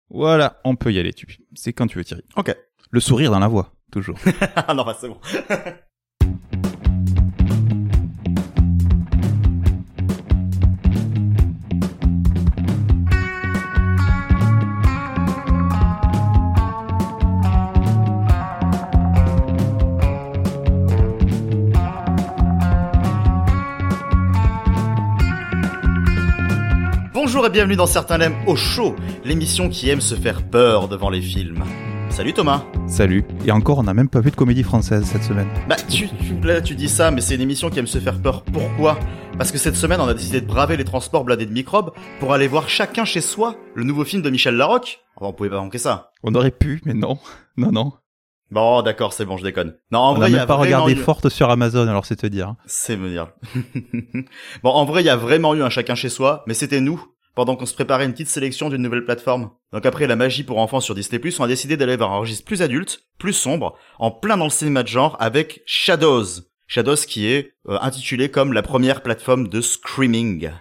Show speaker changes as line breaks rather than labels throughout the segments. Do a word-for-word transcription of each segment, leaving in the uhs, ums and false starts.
Voilà, on peut y aller, tu. C'est quand tu veux, Thierry.
Ok.
Le sourire dans la voix, toujours.
Ah non, bah c'est bon. Bonjour et bienvenue dans Certains l'aiment au show, l'émission qui aime se faire peur devant les films. Salut Thomas.
Salut. Et encore, on n'a même pas vu de comédie française cette semaine.
Bah, tu, tu, là, tu dis ça, mais c'est une émission qui aime se faire peur. Pourquoi ? Parce que cette semaine, on a décidé de braver les transports blindés de microbes pour aller voir chacun chez soi le nouveau film de Michel Larocque. Enfin, on pouvait pas manquer ça.
On aurait pu, mais non. Non, non.
Bon, d'accord, c'est bon, je déconne. Non, en
on
vrai,
n'a
il y a
même pas
vraiment
regardé
eu...
Forte sur Amazon, alors c'est te dire.
C'est me dire. Bon, en vrai, il y a vraiment eu un chacun chez soi, mais c'était nous, pendant qu'on se préparait une petite sélection d'une nouvelle plateforme. Donc après la magie pour enfants sur Disney plus, on a décidé d'aller vers un registre plus adulte, plus sombre, en plein dans le cinéma de genre, avec Shadows. Shadows qui est euh, intitulé comme la première plateforme de Screaming.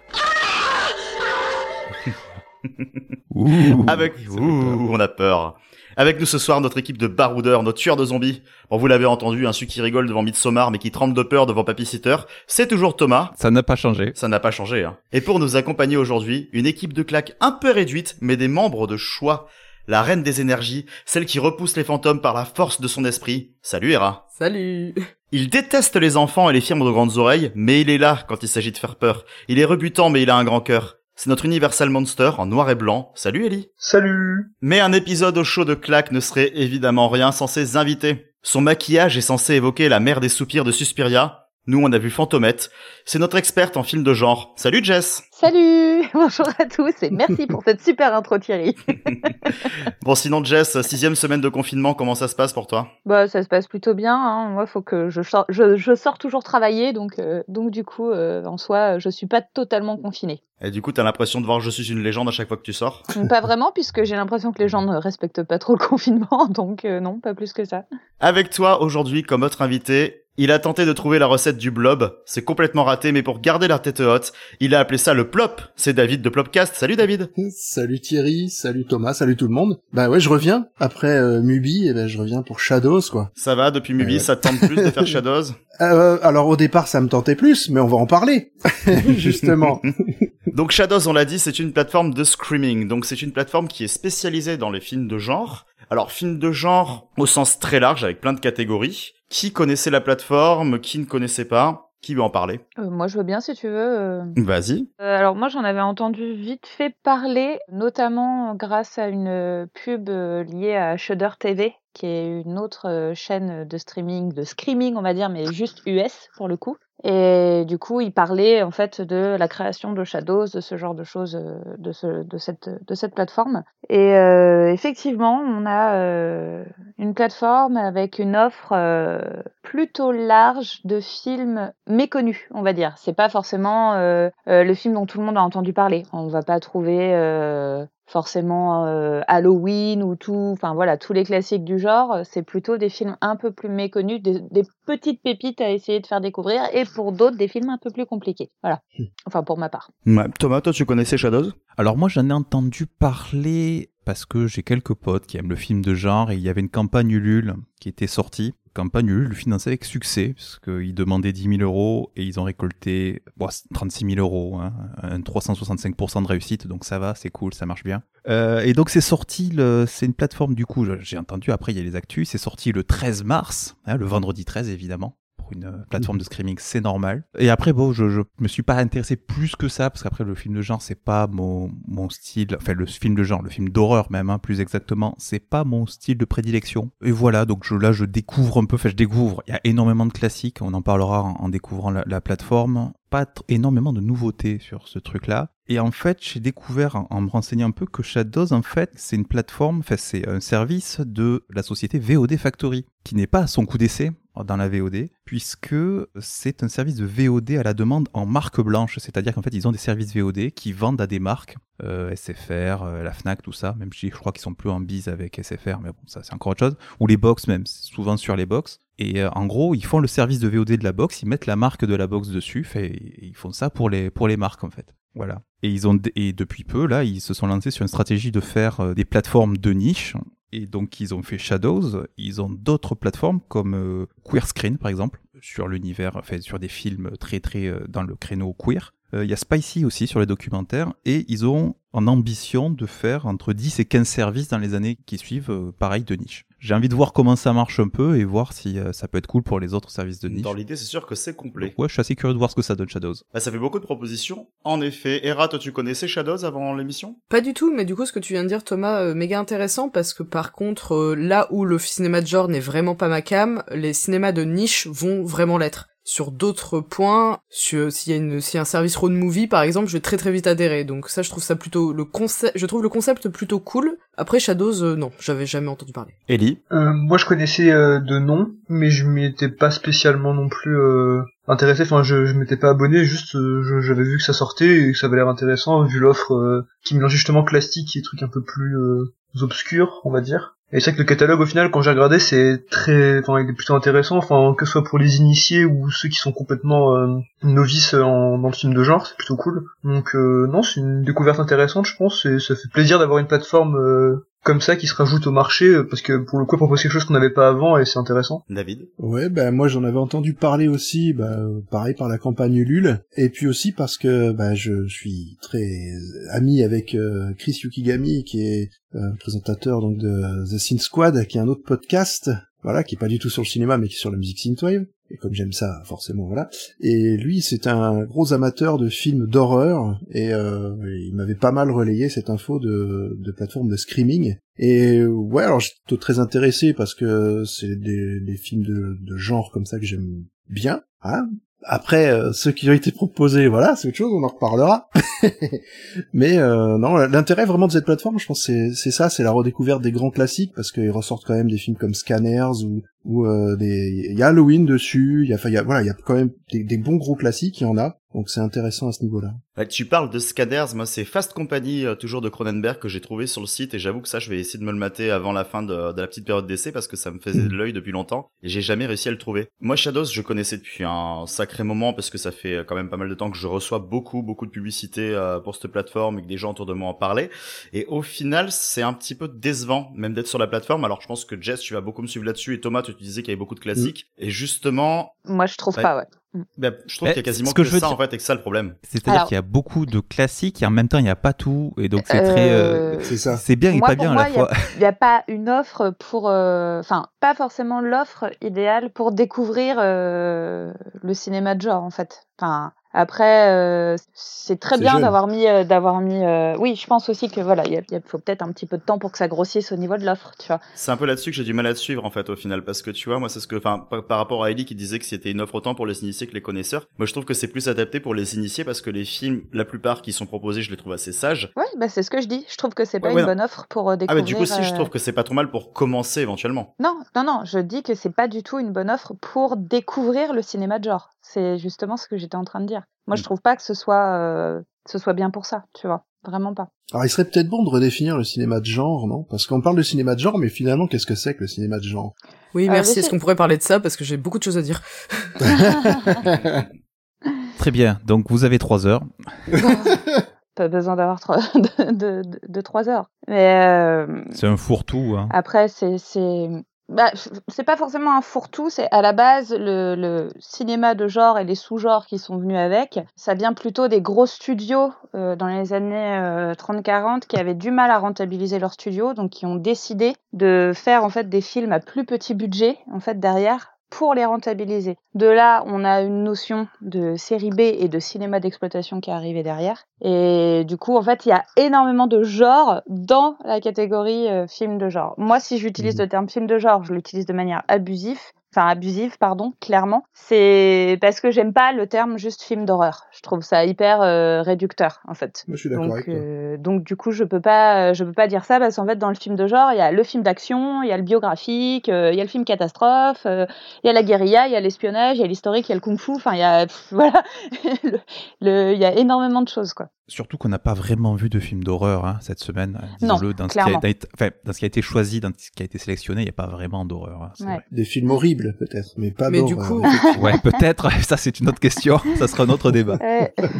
Ouh,
avec ouh, on a peur. Avec nous ce soir, notre équipe de baroudeurs, nos tueurs de zombies. Bon, vous l'avez entendu, un celui qui rigole devant Midsommar, mais qui tremble de peur devant Papy Sitter. C'est toujours Thomas.
Ça n'a pas changé.
Ça n'a pas changé, hein. Et pour nous accompagner aujourd'hui, une équipe de claques un peu réduite, mais des membres de choix. La reine des énergies, celle qui repousse les fantômes par la force de son esprit. Salut Hera.
Salut.
Il déteste les enfants et les firmes de grandes oreilles, mais il est là quand il s'agit de faire peur. Il est rebutant, mais il a un grand cœur. C'est notre Universal Monster en noir et blanc. Salut Ellie.
Salut.
Mais un épisode au show de claque ne serait évidemment rien sans ses invités. Son maquillage est censé évoquer la mère des soupirs de Suspiria. Nous, on a vu Fantomette. C'est notre experte en film de genre. Salut Jess.
Salut. Bonjour à tous et merci pour cette super intro Thierry.
Bon, sinon Jess, sixième semaine de confinement, comment ça se passe pour toi ?
Bah, ça se passe plutôt bien. Hein. Moi, faut que je, sor- je, je sors toujours travailler, donc, euh, donc du coup, euh, en soi, je suis pas totalement confinée.
Et du coup, t'as l'impression de voir Je suis une légende à chaque fois que tu sors ?
Pas vraiment, puisque j'ai l'impression que les gens ne respectent pas trop le confinement, donc euh, non, pas plus que ça.
Avec toi, aujourd'hui, comme autre invité, il a tenté de trouver la recette du blob. C'est complètement raté, mais pour garder la tête haute, il a appelé ça le plop. C'est David de Plopcast. Salut David.
Salut Thierry, salut Thomas, salut tout le monde. Bah ouais, je reviens. Après euh, Mubi, et ben je reviens pour Shadows, quoi.
Ça va, depuis Mubi,
ouais.
Ça te tente plus de faire Shadows ?
euh, Alors au départ, ça me tentait plus, mais on va en parler, justement.
Donc Shadows, on l'a dit, c'est une plateforme de Screaming. Donc c'est une plateforme qui est spécialisée dans les films de genre. Alors, films de genre au sens très large, avec plein de catégories. Qui connaissait la plateforme ? Qui ne connaissait pas ? Qui veut en parler ?
Euh, moi, je veux bien si tu veux. Euh...
Vas-y.
Euh, alors moi, j'en avais entendu vite fait parler, notamment grâce à une pub euh, liée à Shudder T V, qui est une autre euh, chaîne de streaming, de screaming, on va dire, mais juste U S pour le coup. Et du coup, il parlait en fait de la création de Shadows, de ce genre de choses, euh, de, ce, de, cette, de cette plateforme. Et euh, effectivement, on a euh, une plateforme avec une offre euh, plutôt large de films méconnus, on va dire. C'est pas forcément euh, euh, le film dont tout le monde a entendu parler. On va pas trouver euh, forcément euh, Halloween ou tout, enfin voilà, tous les classiques du genre. C'est plutôt des films un peu plus méconnus, des, des petites pépites à essayer de faire découvrir, et pour d'autres, des films un peu plus compliqués. Voilà. Enfin, pour ma part.
Ouais. Thomas, toi, tu connaissais Shadows ?
Alors moi, j'en ai entendu parler parce que j'ai quelques potes qui aiment le film de genre et il y avait une campagne Ulule qui était sortie. Campagne Ulule financée avec succès parce qu'ils demandaient dix mille euros et ils ont récolté bon, trente-six mille euros, hein, un trois cent soixante-cinq pour cent de réussite, donc ça va, c'est cool, ça marche bien. Euh, et donc c'est sorti, le, c'est une plateforme du coup, j'ai entendu, après il y a les actus, c'est sorti le treize mars, hein, le vendredi treize évidemment. Pour une plateforme de streaming, c'est normal. Et après, bon, je, je me suis pas intéressé plus que ça, parce qu'après, le film de genre, c'est pas mon, mon style, enfin, le film de genre, le film d'horreur même, hein, plus exactement, c'est pas mon style de prédilection. Et voilà, donc je, là, je découvre un peu, enfin, je découvre, il y a énormément de classiques, on en parlera en, en découvrant la, la plateforme, pas t- énormément de nouveautés sur ce truc-là. Et en fait, j'ai découvert, en, en me renseignant un peu, que Shadows, en fait, c'est une plateforme, enfin, c'est un service de la société V O D Factory, qui n'est pas à son coup d'essai dans la V O D, puisque c'est un service de V O D à la demande en marque blanche, c'est-à-dire qu'en fait, ils ont des services V O D qui vendent à des marques, euh, S F R, euh, la Fnac, tout ça, même si je crois qu'ils sont plus en bise avec S F R, mais bon, ça c'est encore autre chose, ou les box même, c'est souvent sur les box. Et euh, en gros, ils font le service de V O D de la box, ils mettent la marque de la box dessus, fait, ils font ça pour les, pour les marques en fait. Voilà. Et ils ont et depuis peu là, ils se sont lancés sur une stratégie de faire euh, des plateformes de niche. Et donc ils ont fait Shadows. Ils ont d'autres plateformes comme euh, Queer Screen par exemple sur l'univers, enfin sur des films très très euh, dans le créneau queer. Il euh, y a Spicy aussi sur les documentaires et ils ont en ambition de faire entre dix et quinze services dans les années qui suivent, euh, pareil de niche. J'ai envie de voir comment ça marche un peu et voir si euh, ça peut être cool pour les autres services de niche.
Dans l'idée, c'est sûr que c'est complet.
Donc, ouais, je suis assez curieux de voir ce que ça donne Shadows.
Bah, ça fait beaucoup de propositions. En effet. Hera, toi, tu connaissais Shadows avant l'émission ?
Pas du tout, mais du coup, ce que tu viens de dire, Thomas, euh, méga intéressant, parce que par contre, euh, là où le cinéma de genre n'est vraiment pas ma cam, les cinémas de niche vont vraiment l'être. Sur d'autres points, sur, s'il y a une, s'il y a un service road movie, par exemple, je vais très très vite adhérer. Donc ça, je trouve ça plutôt, le concept, je trouve le concept plutôt cool. Après, Shadows, euh, non, j'avais jamais entendu parler.
Ellie ?
euh, Moi, je connaissais euh, de nom, mais je m'y étais pas spécialement non plus euh, intéressé. Enfin, je, je m'étais pas abonné, juste euh, je, j'avais vu que ça sortait et que ça avait l'air intéressant, vu l'offre euh, qui mélange justement classique et trucs un peu plus euh, obscurs, on va dire. Et c'est vrai que le catalogue, au final, quand j'ai regardé, c'est très, enfin, il est plutôt intéressant, enfin, que ce soit pour les initiés ou ceux qui sont complètement euh, novices en, dans le film de genre, c'est plutôt cool. Donc, euh, non, c'est une découverte intéressante, je pense, et ça fait plaisir d'avoir une plateforme euh, comme ça qui se rajoute au marché, parce que pour le coup, elle propose quelque chose qu'on n'avait pas avant, et c'est intéressant.
David ?
Ouais, ben moi j'en avais entendu parler aussi, bah, pareil par la campagne Ulule, et puis aussi parce que bah, je suis très ami avec euh, Chris Yukigami, qui est euh, présentateur donc de The Synth Squad, qui est un autre podcast, voilà, qui est pas du tout sur le cinéma, mais qui est sur la musique synthwave. Et comme j'aime ça, forcément, voilà. Et lui, c'est un gros amateur de films d'horreur, et euh, il m'avait pas mal relayé cette info de, de plateforme de streaming. Et ouais, alors j'étais très intéressé parce que c'est des, des films de, de genre comme ça que j'aime bien, hein. Après, euh, ceux qui ont été proposés, voilà, c'est autre chose, on en reparlera. Mais euh, non, l'intérêt vraiment de cette plateforme, je pense, c'est, c'est ça, c'est la redécouverte des grands classiques, parce qu'ils ressortent quand même des films comme Scanners ou, ou euh, des, il y a Halloween dessus, il y a, enfin, il y a, voilà, il y a quand même des, des bons gros classiques, il y en a. Donc c'est intéressant à ce niveau-là.
Ouais, tu parles de Scanners, moi c'est Fast Company, euh, toujours de Cronenberg, que j'ai trouvé sur le site, et j'avoue que ça je vais essayer de me le mater avant la fin de, de la petite période d'essai, parce que ça me faisait de l'œil depuis longtemps, et j'ai jamais réussi à le trouver. Moi Shadows, je connaissais depuis un sacré moment, parce que ça fait quand même pas mal de temps que je reçois beaucoup, beaucoup de publicité euh, pour cette plateforme, et que des gens autour de moi en parlaient, et au final c'est un petit peu décevant, même d'être sur la plateforme. Alors je pense que Jess, tu vas beaucoup me suivre là-dessus, et Thomas, tu te disais qu'il y avait beaucoup de classiques, mmh. et justement...
Moi je trouve
bah,
pas, ouais.
Ben, je trouve
Mais
qu'il y a quasiment
que,
que,
que
ça
dire...
en fait, et que ça le problème.
C'est-à-dire Alors... qu'il y a beaucoup de classiques et en même temps il n'y a pas tout, et donc c'est
euh...
très, euh...
c'est ça.
C'est bien et
moi,
pas bien
moi,
à la fois.
Il n'y a, a pas une offre pour, enfin, euh... pas forcément l'offre idéale pour découvrir euh, le cinéma de genre en fait. Enfin. Après, euh, c'est très
c'est
bien
jeune.
d'avoir mis, euh, d'avoir mis. Euh... Oui, je pense aussi que voilà, il faut peut-être un petit peu de temps pour que ça grossisse au niveau de l'offre, tu vois.
C'est un peu là-dessus que j'ai du mal à te suivre en fait au final, parce que tu vois, moi c'est ce que, enfin, par, par rapport à Ellie qui disait que c'était une offre autant pour les initiés que les connaisseurs. Moi, je trouve que c'est plus adapté pour les initiés parce que les films, la plupart qui sont proposés, je les trouve assez sages.
Ouais, bah c'est ce que je dis. Je trouve que c'est pas
ouais, ouais,
une
non.
bonne offre pour euh, découvrir.
Ah, mais du coup, si,
euh...
je trouve que c'est pas trop mal pour commencer éventuellement.
Non, non, non, je dis que c'est pas du tout une bonne offre pour découvrir le cinéma de genre. C'est justement ce que j'étais en train de dire. Moi, je trouve pas que ce soit, euh, ce soit bien pour ça, tu vois. Vraiment pas.
Alors, il serait peut-être bon de redéfinir le cinéma de genre, non? Parce qu'on parle de cinéma de genre, mais finalement, qu'est-ce que c'est que le cinéma de genre?
Oui, merci. Euh, Est-ce qu'on pourrait parler de ça? Parce que j'ai beaucoup de choses à dire.
Très bien. Donc, vous avez trois heures.
Pas besoin d'avoir trois, de, de, de, de trois heures. Mais euh,
c'est un fourre-tout, hein.
Après, c'est, c'est, bah, c'est pas forcément un fourre-tout. C'est à la base le, le cinéma de genre et les sous-genres qui sont venus avec. Ça vient plutôt des gros studios euh, dans les années euh, trente quarante qui avaient du mal à rentabiliser leurs studios, donc qui ont décidé de faire en fait des films à plus petit budget en fait derrière, pour les rentabiliser. De là, on a une notion de série B et de cinéma d'exploitation qui est arrivée derrière. Et du coup, en fait, il y a énormément de genres dans la catégorie euh, film de genre. Moi, si j'utilise mmh. le terme film de genre, je l'utilise de manière abusive. Enfin, abusive, pardon, clairement. C'est parce que j'aime pas le terme juste film d'horreur. Je trouve ça hyper euh, réducteur, en fait.
Moi, je suis d'accord
donc,
avec toi.
Euh, donc, du coup, je peux pas, je peux pas dire ça parce qu'en fait, dans le film de genre, il y a le film d'action, il y a le biographique, euh, il y a le film catastrophe, il euh, y a la guérilla, il y a l'espionnage, il y a l'historique, il y a le kung-fu. Enfin, il y a, pff, voilà, il le, y a énormément de choses, quoi.
Surtout qu'on n'a pas vraiment vu de film d'horreur hein, cette semaine.
Non,
dans
clairement.
Ce qui a, enfin, dans ce qui a été choisi, dans ce qui a été sélectionné, il n'y a pas vraiment d'horreur. Hein, c'est
ouais.
vrai.
Des films horribles, peut-être, mais pas
mais
d'horreur.
Du coup...
ouais, peut-être. Ça, c'est une autre question. Ça sera un autre débat.
Ouais.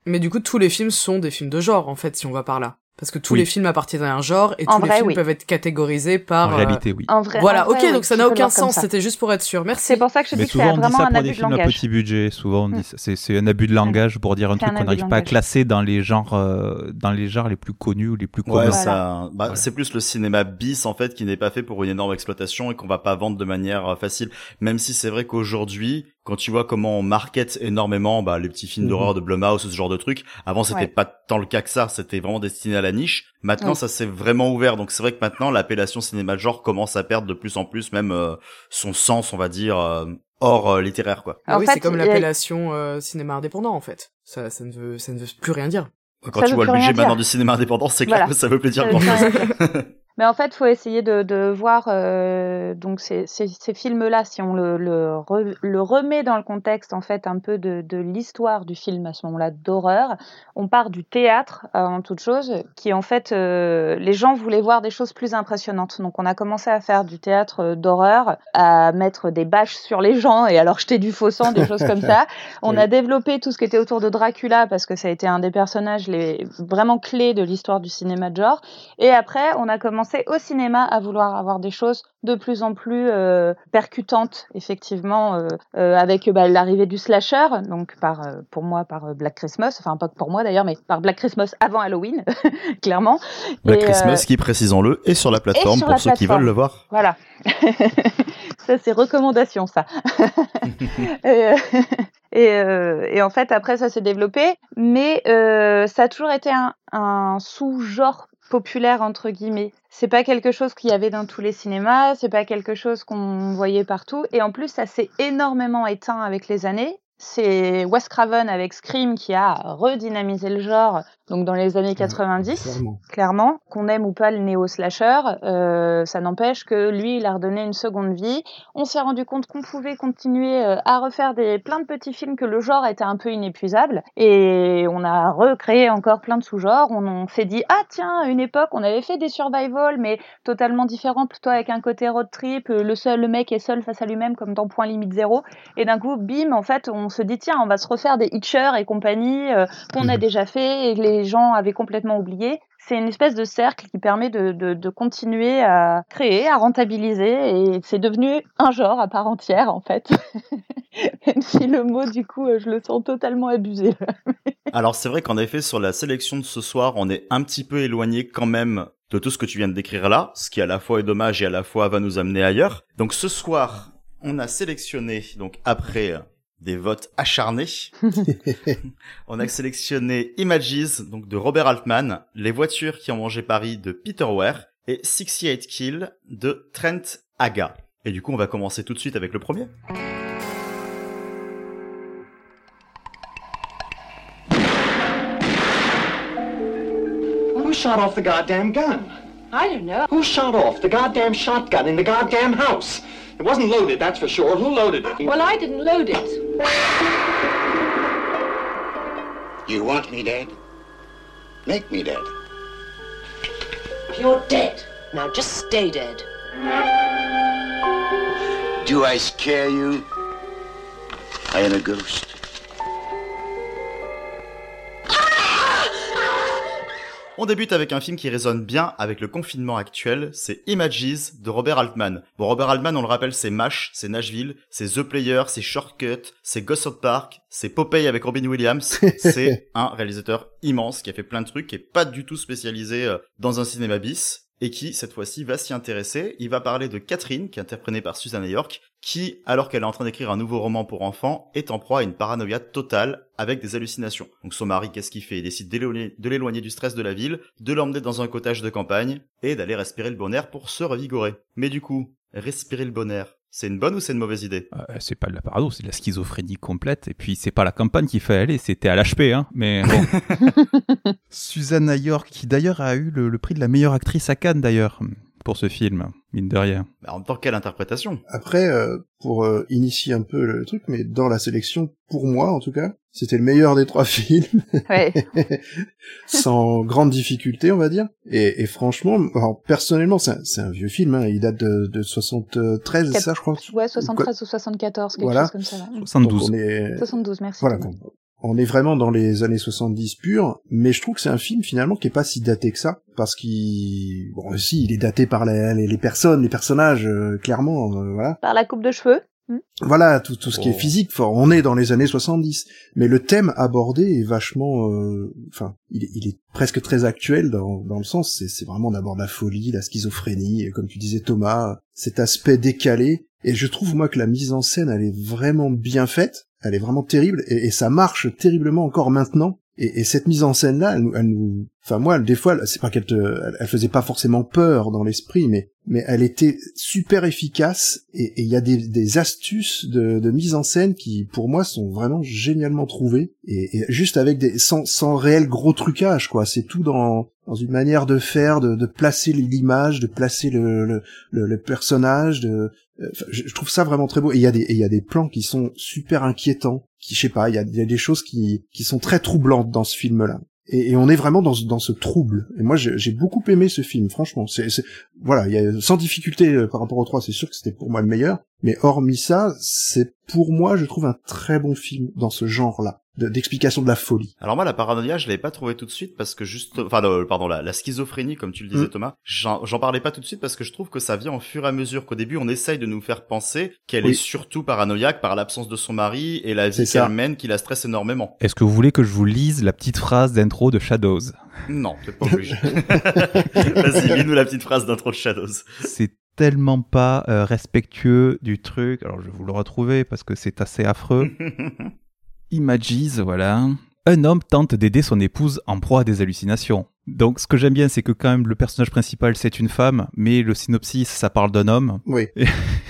Mais du coup, tous les films sont des films de genre, en fait, si on va par là. Parce que tous
oui.
les films appartiennent à un genre, et
En
tous
vrai,
les films
oui.
peuvent être catégorisés par...
En
euh,
réalité, oui.
En vrai,
Voilà,
en vrai,
ok,
oui,
donc ça
tu
n'a
peux le
aucun
voir comme
sens,
ça.
c'était juste pour être sûr. Merci.
C'est pour ça que je te
Mais
dis que c'est
souvent on dit
vraiment
ça
un
pour
abus
des
de
films à
langage.
petit budget. Souvent on
Mm.
dit ça. C'est, c'est un abus de langage pour dire un
C'est
truc
un
qu'on
abus de
n'arrive pas à
langage.
classer dans les genres, euh, dans les genres les plus connus ou les plus communs.
Ouais,
Voilà.
ça, bah,
Voilà.
c'est plus le cinéma bis, en fait, qui n'est pas fait pour une énorme exploitation et qu'on va pas vendre de manière euh, facile. Même si c'est vrai qu'aujourd'hui, quand tu vois comment on market énormément, bah, les petits films
Mhm.
d'horreur de Blumhouse, ce genre de trucs, avant c'était
Ouais.
pas tant le cas que ça, c'était vraiment destiné à la niche. Maintenant,
Oui.
ça s'est vraiment ouvert. Donc c'est vrai que maintenant, l'appellation cinéma de genre commence à perdre de plus en plus, même, euh, son sens, on va dire, euh, hors euh, littéraire, quoi.
Ah
En
oui,
fait,
c'est comme
il y a-
l'appellation euh, cinéma indépendant, en fait. Ça, ça ne veut, ça ne veut plus rien dire.
Quand
Ça
tu
veut
vois le
plus rien
budget maintenant
dire.
du cinéma indépendant, c'est clair
Voilà.
que ça veut plus dire
Ça veut
grand chose.
plus rien dire. Mais en fait, faut essayer de, de voir euh, donc ces, ces, ces films-là, si on le, le, re- le remet dans le contexte en fait un peu de, de l'histoire du film à ce moment-là d'horreur. On part du théâtre avant toute chose, qui en fait euh, les gens voulaient voir des choses plus impressionnantes. Donc on a commencé à faire du théâtre d'horreur, à mettre des bâches sur les gens et à leur jeter du faux sang, des choses comme ça. On
Oui.
a développé tout ce qui était autour de Dracula parce que ça a été un des personnages les vraiment clés de l'histoire du cinéma de genre. Et après, on a commencé au cinéma à vouloir avoir des choses de plus en plus euh, percutantes, effectivement, euh, euh, avec bah, l'arrivée du slasher, donc par, euh, pour moi par euh, Black Christmas, enfin pas que pour moi d'ailleurs, mais par Black Christmas avant Halloween, clairement.
Black
Et,
Christmas,
euh,
qui, précisons-le, est sur la plateforme
sur
pour
la
ceux qui
plateforme.
veulent le voir.
Voilà. Ça, c'est recommandation, ça. et, euh, et, euh, et en fait, après, ça s'est développé, mais euh, ça a toujours été un, un sous-genre populaire, entre guillemets. C'est pas quelque chose qu'il y avait dans tous les cinémas, c'est pas quelque chose qu'on voyait partout, et en plus, ça s'est énormément éteint avec les années. C'est Wes Craven avec Scream qui a redynamisé le genre, donc dans les années quatre-vingt-dix,
clairement.
clairement. Qu'on aime ou pas le néo-slasher, euh, ça n'empêche que lui, il a redonné une seconde vie. On s'est rendu compte qu'on pouvait continuer euh, à refaire des, plein de petits films, que le genre était un peu inépuisable, et on a recréé encore plein de sous-genres. On, on s'est dit, ah tiens, à une époque, on avait fait des survival, mais totalement différents, plutôt avec un côté road trip, le seul, le mec est seul face à lui-même, comme dans Point Limite Zéro, et d'un coup, bim, en fait, on se dit, tiens, on va se refaire des Hitcher et compagnie, euh, qu'on a déjà fait, et que les gens avaient complètement oublié. C'est une espèce de cercle qui permet de, de, de continuer à créer, à rentabiliser, et c'est devenu un genre à part entière, en fait. Même si le mot, du coup, je le sens totalement abusé.
Alors c'est vrai qu'en effet, sur la sélection de ce soir, on est un petit peu éloigné quand même de tout ce que tu viens de décrire là, ce qui à la fois est dommage et à la fois va nous amener ailleurs. Donc ce soir, on a sélectionné, donc après des votes acharnés, on a sélectionné Images, donc de Robert Altman, Les voitures qui ont mangé Paris de Peter Weir et soixante-dix-huit Kills de Trent Haga. Et du coup, on va commencer tout de suite avec le premier.
Who shot off the goddamn gun?
I don't know.
Who shot off the goddamn shotgun in the goddamn house? It wasn't loaded, that's for sure. Who loaded it?
Well, I didn't load it.
You want me dead? Make me dead.
You're dead. Now just stay dead.
Do I scare you? I am a ghost.
On débute avec un film qui résonne bien avec le confinement actuel, c'est Images de Robert Altman. Bon, Robert Altman, on le rappelle, c'est MASH, c'est Nashville, c'est The Player, c'est Shortcut, c'est Ghost of Park, c'est Popeye avec Robin Williams. C'est un réalisateur immense qui a fait plein de trucs, qui est pas du tout spécialisé dans un cinéma bis, et qui, cette fois-ci, va s'y intéresser. Il va parler de Catherine, qui est interprétée par Susanna York, qui, alors qu'elle est en train d'écrire un nouveau roman pour enfants, est en proie à une paranoïa totale avec des hallucinations. Donc son mari, qu'est-ce qu'il fait? Il décide d'éloigner, de l'éloigner du stress de la ville, de l'emmener dans un cottage de campagne, et d'aller respirer le bon air pour se revigorer. Mais du coup, respirer le bon air, c'est une bonne ou c'est une mauvaise idée?
euh, C'est pas de la parano, c'est de la schizophrénie complète. Et puis, c'est pas la campagne qu'il fait aller, c'était à l'H P, hein. Mais bon. Susanna York, qui d'ailleurs a eu le, le prix de la meilleure actrice à Cannes, d'ailleurs, pour ce film, mine de rien.
Bah, en tant quelle interprétation?
Après, euh, pour euh, initier un peu le truc, mais dans la sélection, pour moi en tout cas, c'était le meilleur des trois films,
Ouais.
sans grande difficulté, on va dire. Et, et franchement, alors, personnellement, c'est un, c'est un vieux film, hein, il date de, de soixante-treize, c'est ça, je crois.
Ouais, soixante-treize ou soixante-quatorze, quelque
Voilà.
chose comme ça. Là.
soixante-douze.
Donc on est...
soixante-douze, merci.
Voilà,
Thomas.
bon, on est vraiment dans les années soixante-dix pures, mais je trouve que c'est un film finalement qui est pas si daté que ça, parce qu'il, bon, si, il est daté par les, les, les personnes, les personnages, euh, clairement, euh, voilà.
Par la coupe de cheveux.
Voilà, tout, tout ce qui
Oh.
est physique, fort, on est dans les années soixante-dix, mais le thème abordé est vachement, euh, enfin, il, est- il est presque très actuel dans, dans le sens, c'est, c'est vraiment d'abord la folie, la schizophrénie, et comme tu disais Thomas, cet aspect décalé, et je trouve moi que la mise en scène, elle est vraiment bien faite, elle est vraiment terrible, et, et ça marche terriblement encore maintenant. Et, et cette mise en scène là, elle, nous- elle nous, enfin moi, des fois, c'est pas qu'elle te, elle, elle faisait pas forcément peur dans l'esprit, mais mais elle était super efficace. Et il y a des, des astuces de, de mise en scène qui, pour moi, sont vraiment génialement trouvées. Et, et juste avec des, sans sans réel gros trucage, quoi. C'est tout dans dans une manière de faire, de, de placer l'image, de placer le le, le, le personnage. De, Enfin, je, je trouve ça vraiment très beau. Et il y a des, et il y a des plans qui sont super inquiétants, qui, je sais pas, il y a, il y a des choses qui, qui sont très troublantes dans ce film-là. Et, et on est vraiment dans, ce- dans ce trouble. Et moi, j'ai, j'ai beaucoup aimé ce film, franchement. C'est, c'est, voilà, il y a, sans difficulté euh, par rapport au trois, c'est sûr que c'était pour moi le meilleur. Mais hormis ça, c'est pour moi, je trouve un très bon film dans ce genre-là, de- d'explication de la folie.
Alors moi, la paranoïa, je l'avais pas trouvé tout de suite parce que juste, enfin, le- pardon, la, la schizophrénie, comme tu le disais,
Mm.
Thomas, j'en, j'en parlais pas tout de suite parce que je trouve que ça vient au fur et à mesure qu'au début, on essaye de nous faire penser qu'elle
Oui.
est surtout paranoïaque par l'absce de son mari et la vie
C'est ça.
qu'elle mène qui la stresse énormément.
Est-ce que vous voulez que je vous lise la petite phrase d'intro de Shadows?
Non, t'es pas obligé. Vas-y, lis-nous la petite phrase d'intro de Shadows.
C'est tellement pas euh, respectueux du truc. Alors je vais vous le retrouver parce que c'est assez affreux. Images, voilà. Un homme tente d'aider son épouse en proie à des hallucinations. Donc ce que j'aime bien, c'est que quand même le personnage principal c'est une femme, mais le synopsis ça parle d'un homme.
Oui.
Et-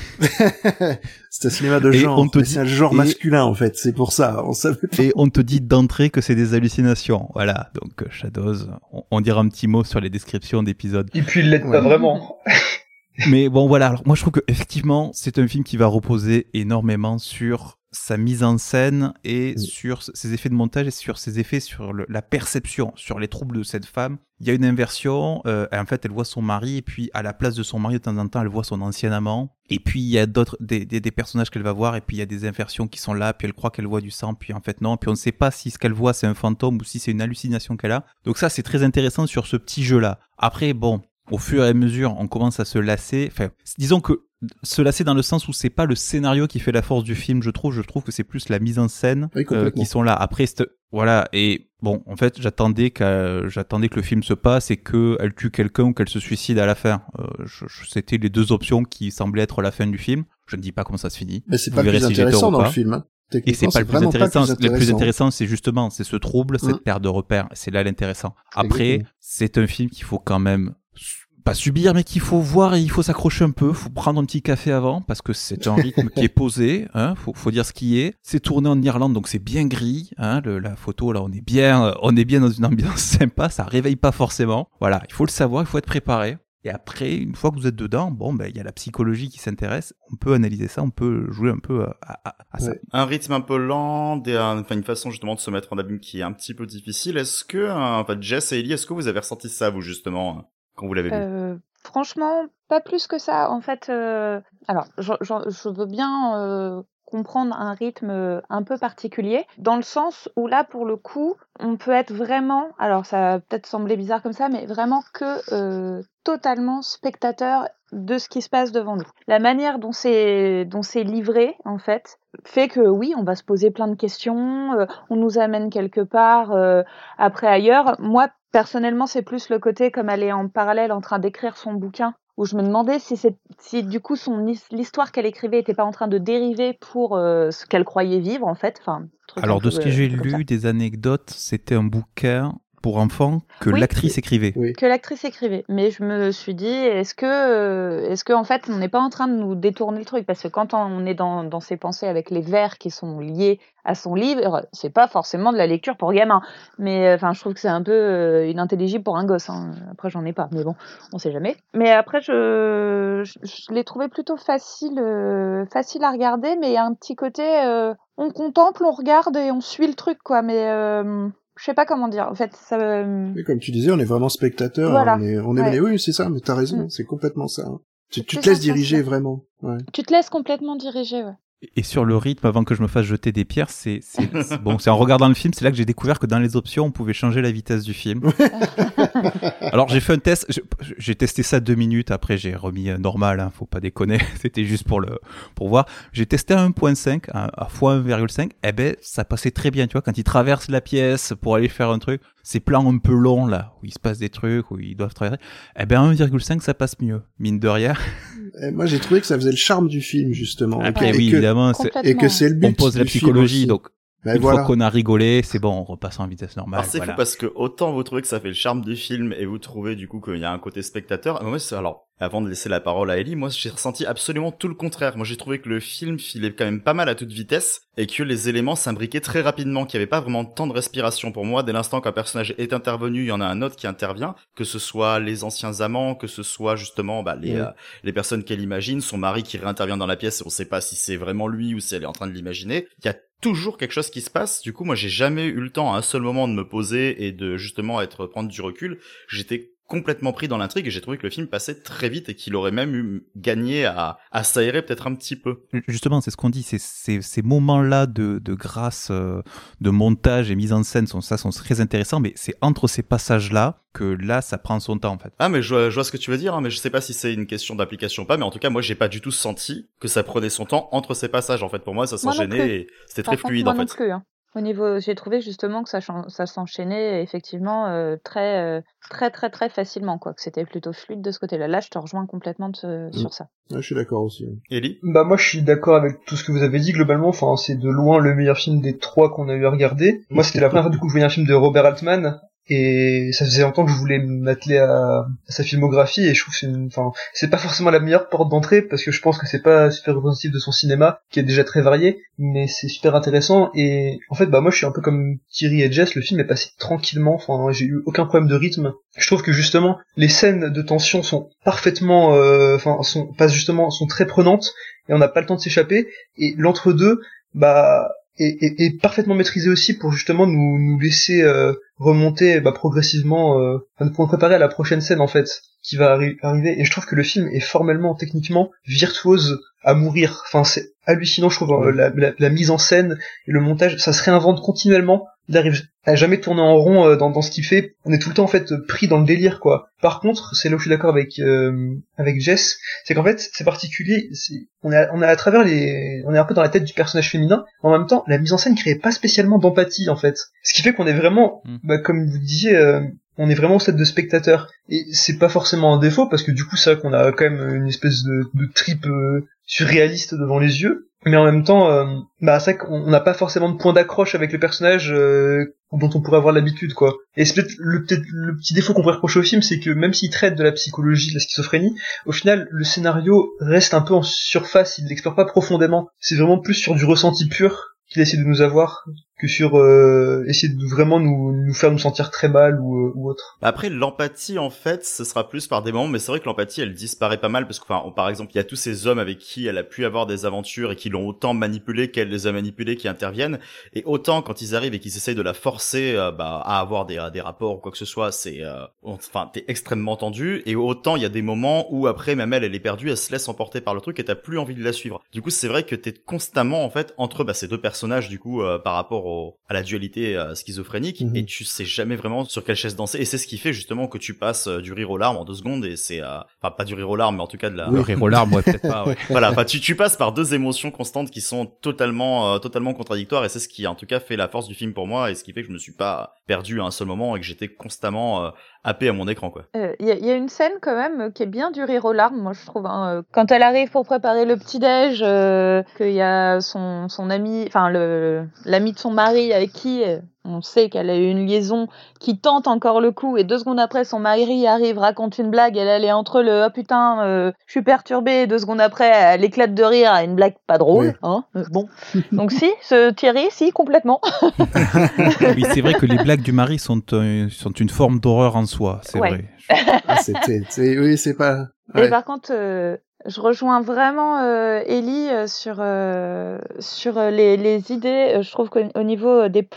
c'est un cinéma de
Et
genre.
on te
mais
dit-
c'est un genre
et-
masculin, en fait. C'est pour ça. On savait pas.
Et on te dit d'entrée que c'est des hallucinations. Voilà, donc euh, Shadows, on, on dira un petit mot sur les descriptions d'épisodes.
Et puis il l'aide
Ouais.
pas vraiment.
Mais bon, voilà. Alors, moi, je trouve que effectivement, c'est un film qui va reposer énormément sur sa mise en scène et
Mm.
sur ses effets de montage et sur ses effets sur le- la perception, sur les troubles de cette femme. Il y a une inversion. Euh, en fait, elle voit son mari et puis à la place de son mari, de temps en temps, elle voit son ancien amant. Et puis il y a d'autres des, des, des personnages qu'elle va voir et puis il y a des inversions qui sont là. Puis elle croit qu'elle voit du sang, puis en fait non. Puis on ne sait pas si ce qu'elle voit c'est un fantôme ou si c'est une hallucination qu'elle a. Donc ça, c'est très intéressant sur ce petit jeu-là. Après, bon. Au fur et à mesure, on commence à se lasser. Enfin, disons que se lasser dans le sens où c'est pas le scénario qui fait la force du film, je trouve. Je trouve que c'est plus la mise en scène
Oui,
euh,
complètement.
qui sont là. Après, c'est- voilà. Et bon, en fait, j'attendais que j'attendais que le film se passe et que elle tue quelqu'un ou qu'elle se suicide à la fin. Euh, je- je- c'était les deux options qui semblaient être la fin du film. Je ne dis pas comment ça se finit.
Mais c'est
Vous
pas le
verrez
plus
si j'ai tort
intéressant
ou
dans
pas.
le film. Hein.
Et c'est
Techniquement,
pas le plus
vraiment
intéressant.
pas
Le plus intéressant, c'est justement, c'est ce trouble, cette
Mm.
perte de repères. C'est là l'intéressant. Après,
Exactement.
c'est un film qu'il faut quand même su- pas subir, mais qu'il faut voir et il faut s'accrocher un peu. Faut prendre un petit café avant parce que c'est un rythme qui est posé. Hein. Faut, faut dire ce qui est. C'est tourné en Irlande, donc c'est bien gris. Hein. Le, la photo, là, on est bien, euh, on est bien dans une ambiance sympa. Ça réveille pas forcément. Voilà, il faut le savoir, il faut être préparé. Et après, une fois que vous êtes dedans, bon, ben, il y a la psychologie qui s'intéresse. On peut analyser ça, on peut jouer un peu à, à, à ça.
Ouais.
Un rythme un peu lent, des, un- enfin une façon justement de se mettre en abîme qui est un petit peu difficile. Est-ce que, euh, enfin Jess et Ellie, est-ce que vous avez ressenti ça vous justement euh, quand vous l'avez vu?
Euh, franchement, pas plus que ça. En fait, euh, alors, je, je- je veux bien euh, comprendre un rythme euh, un peu particulier, dans le sens où là, pour le coup, on peut être vraiment, alors ça va peut-être sembler bizarre comme ça, mais vraiment que euh, totalement spectateur de ce qui se passe devant nous. La manière dont c'est dont c'est livré, en fait, fait que oui, on va se poser plein de questions, euh, on nous amène quelque part, euh, après ailleurs. Moi, personnellement, c'est plus le côté comme elle est en parallèle en train d'écrire son bouquin, où je me demandais si, c'est, si du coup son his- l'histoire qu'elle écrivait était pas en train de dériver pour euh, ce qu'elle croyait vivre en fait. Enfin, truc
Alors,
un
de
peu,
ce que
euh,
j'ai
comme ça.
lu, des anecdotes, c'était un bouquin pour enfants que
Oui.
l'actrice écrivait.
Oui.
Que l'actrice écrivait. Mais je me suis dit, est-ce que, euh, est-ce que en fait, on n'est pas en train de nous détourner le truc? Parce que quand on est dans, dans ses pensées avec les vers qui sont liés à son livre, c'est pas forcément de la lecture pour gamin. Mais enfin, je trouve que c'est un peu euh, inintelligible pour un gosse. Hein. Après, j'en ai pas, mais bon, on sait jamais. Mais après, je, je, je l'ai trouvé plutôt facile, euh, facile à regarder, mais il y a un petit côté, euh, on contemple, on regarde et on suit le truc, quoi. Mais euh, je sais pas comment dire. En fait, ça. euh,
Oui, comme tu disais, on est vraiment spectateur.
Voilà.
On est, on est,
Ouais.
oui, c'est ça. Mais t'as raison.
Mm.
C'est complètement ça. hein. Tu, tu
C'est
te laisses
ça,
diriger
ça.
vraiment. Ouais.
Tu te laisses complètement diriger, ouais.
Et sur le rythme, avant que je me fasse jeter des pierres, c'est, c'est, c'est bon, c'est en regardant le film, c'est là que j'ai découvert que dans les options, on pouvait changer la vitesse du film. Alors j'ai fait un test, j'ai, j'ai testé ça deux minutes, après j'ai remis normal, hein, faut pas déconner, c'était juste pour le, pour voir. J'ai testé à un virgule cinq, à, à fois un virgule cinq, eh ben ça passait très bien, tu vois, quand ils traversent la pièce pour aller faire un truc, ces plans un peu longs là, où il se passe des trucs, où ils doivent traverser, eh ben un virgule cinq ça passe mieux, mine de rien.
Et moi j'ai trouvé que ça faisait le charme du film justement.
Après
et,
oui,
que,
évidemment, c'est...
et que c'est le but.
On pose la psychologie, donc
ben
une
voilà.
fois qu'on a rigolé, c'est bon, on repasse en vitesse normale.
Alors c'est
voilà.
fou parce que autant vous trouvez que ça fait le charme du film et vous trouvez du coup qu'il y a un côté spectateur. Moi, c'est, alors, avant de laisser la parole à Ellie, moi j'ai ressenti absolument tout le contraire. Moi j'ai trouvé que le film filait quand même pas mal à toute vitesse et que les éléments s'imbriquaient très rapidement, qu'il y avait pas vraiment de temps de respiration pour moi. Dès l'instant qu'un personnage est intervenu, il y en a un autre qui intervient, que ce soit les anciens amants, que ce soit justement bah, les,
ouais.
euh, les personnes qu'elle imagine, son mari qui réintervient dans la pièce et on sait pas si c'est vraiment lui ou si elle est en train de l'imaginer. Il y a toujours quelque chose qui se passe. Du coup, moi, j'ai jamais eu le temps à un seul moment de me poser et de justement être prendre du recul. J'étais complètement pris dans l'intrigue et j'ai trouvé que le film passait très vite et qu'il aurait même eu gagné à, à s'aérer peut-être un petit peu.
Justement, c'est ce qu'on dit, c'est, c'est, ces moments-là de, de grâce, euh, de montage et mise en scène, sont, ça sont très intéressants, mais c'est entre ces passages-là que là, ça prend son temps en fait.
Ah mais je vois, je vois ce que tu veux dire, hein, mais je sais pas si c'est une question d'application ou pas, mais en tout cas, moi, j'ai pas du tout senti que ça prenait son temps entre ces passages. En fait, pour moi, ça s'enchaînait et c'était
Par
très
contre,
fluide
moi
en
non
fait.
plus, hein. Au niveau, j'ai trouvé justement que ça, chan- ça s'enchaînait effectivement euh, très, euh, très, très, très facilement, quoi. Que c'était plutôt fluide de ce côté-là. Là, je te rejoins complètement de-
Mm.
sur ça.
Ouais, je suis d'accord aussi.
Ellie ?
Bah moi je suis d'accord avec tout ce que vous avez dit globalement, enfin c'est de loin le meilleur film des trois qu'on a eu à regarder. Moi c'était la première fois du coup que je voyais un film de Robert Altman et ça faisait longtemps que je voulais m'atteler à, à sa filmographie et je trouve que c'est une, enfin c'est pas forcément la meilleure porte d'entrée parce que je pense que c'est pas super représentatif de son cinéma qui est déjà très varié, mais c'est super intéressant et en fait bah moi je suis un peu comme Thierry et Jess, le film est passé tranquillement, enfin j'ai eu aucun problème de rythme. Je trouve que justement les scènes de tension sont parfaitement, euh, enfin sont passent justement sont très prenantes et on n'a pas le temps de s'échapper et l'entre-deux bah est, est, est parfaitement maîtrisé aussi pour justement nous nous laisser euh, remonter bah, progressivement euh, pour nous préparer à la prochaine scène en fait qui va arri- arriver et je trouve que le film est formellement techniquement virtuose à mourir, enfin c'est hallucinant je trouve euh, la, la, la mise en scène et le montage ça se réinvente continuellement, il arrive à jamais tourner en rond euh, dans, dans ce qu'il fait, on est tout le temps en fait pris dans le délire quoi. Par contre c'est là où je suis d'accord avec euh, avec Jess, c'est qu'en fait c'est particulier, c'est, on est on est à travers les on est un peu dans la tête du personnage féminin, en même temps la mise en scène crée pas spécialement d'empathie en fait, ce qui fait qu'on est vraiment
Mm.
bah, comme vous disiez euh, on est vraiment au stade de spectateur et c'est pas forcément un défaut parce que du coup c'est vrai qu'on a quand même une espèce de, de trip euh, surréaliste devant les yeux, mais en même temps euh, bah c'est vrai qu'on n'a pas forcément de point d'accroche avec le personnage euh, dont on pourrait avoir l'habitude quoi. Et c'est peut-être le peut-être le petit défaut qu'on pourrait reprocher au film, c'est que même s'il traite de la psychologie, de la schizophrénie, au final le scénario reste un peu en surface, il l'explore pas profondément. C'est vraiment plus sur du ressenti pur qu'il essaie de nous avoir que sur euh, essayer de vraiment nous nous faire nous sentir très mal ou euh, ou autre.
Après, l'empathie, en fait, ce sera plus par des moments, mais c'est vrai que l'empathie, elle disparaît pas mal, parce que, enfin, on- par exemple, il y a tous ces hommes avec qui elle a pu avoir des aventures et qui l'ont autant manipulée qu'elle les a manipulés, qui interviennent, et autant quand ils arrivent et qu'ils essayent de la forcer, euh, bah, à avoir des, des rapports ou quoi que ce soit, c'est, euh, enfin, t'es extrêmement tendu, et autant il y a des moments où après, même elle, elle est perdue, elle se laisse emporter par le truc et t'as plus envie de la suivre. Du coup, c'est vrai que t'es constamment, en fait, entre, bah, ces deux personnages, du coup, euh, par rapport au, à la dualité euh, schizophrénique,
Mhm.
et tu sais jamais vraiment sur quelle chaise danser, et c'est ce qui fait justement que tu passes euh, du rire aux larmes en deux secondes, et c'est, euh, enfin pas du rire aux larmes, mais en tout cas de la,
Le rire aux larmes, ouais, peut-être pas, ouais.
voilà, enfin tu tu passes par deux émotions constantes qui sont totalement euh, totalement contradictoires, et c'est ce qui en tout cas fait la force du film pour moi, et ce qui fait que je me suis pas perdu à un seul moment et que j'étais constamment euh, happé à mon écran quoi.
Il euh, y, a- y a une scène quand même euh, qui est bien du rire aux larmes, moi je trouve. Hein, euh, quand elle arrive pour préparer le petit-déj, euh, qu'il y a son, son ami, enfin le l'ami de son mari avec qui euh, on sait qu'elle a eu une liaison, qui tente encore le coup, et deux secondes après son mari arrive, raconte une blague, elle, elle est entre le « oh putain, euh, je suis perturbée », et deux secondes après elle éclate de rire à une blague pas drôle.
Oui.
Hein, euh, bon, donc si, ce Thierry, si, complètement.
Oui, c'est vrai que les blagues du mari sont, euh, sont une forme d'horreur en soi, c'est
Ouais.
vrai.
Ah, c'était, c'est, oui, c'est pas.
Et
Ouais.
par contre, euh, je rejoins vraiment euh, Ellie euh, sur euh, sur euh, les, les idées. Euh, Je trouve qu'au au niveau euh, des plans,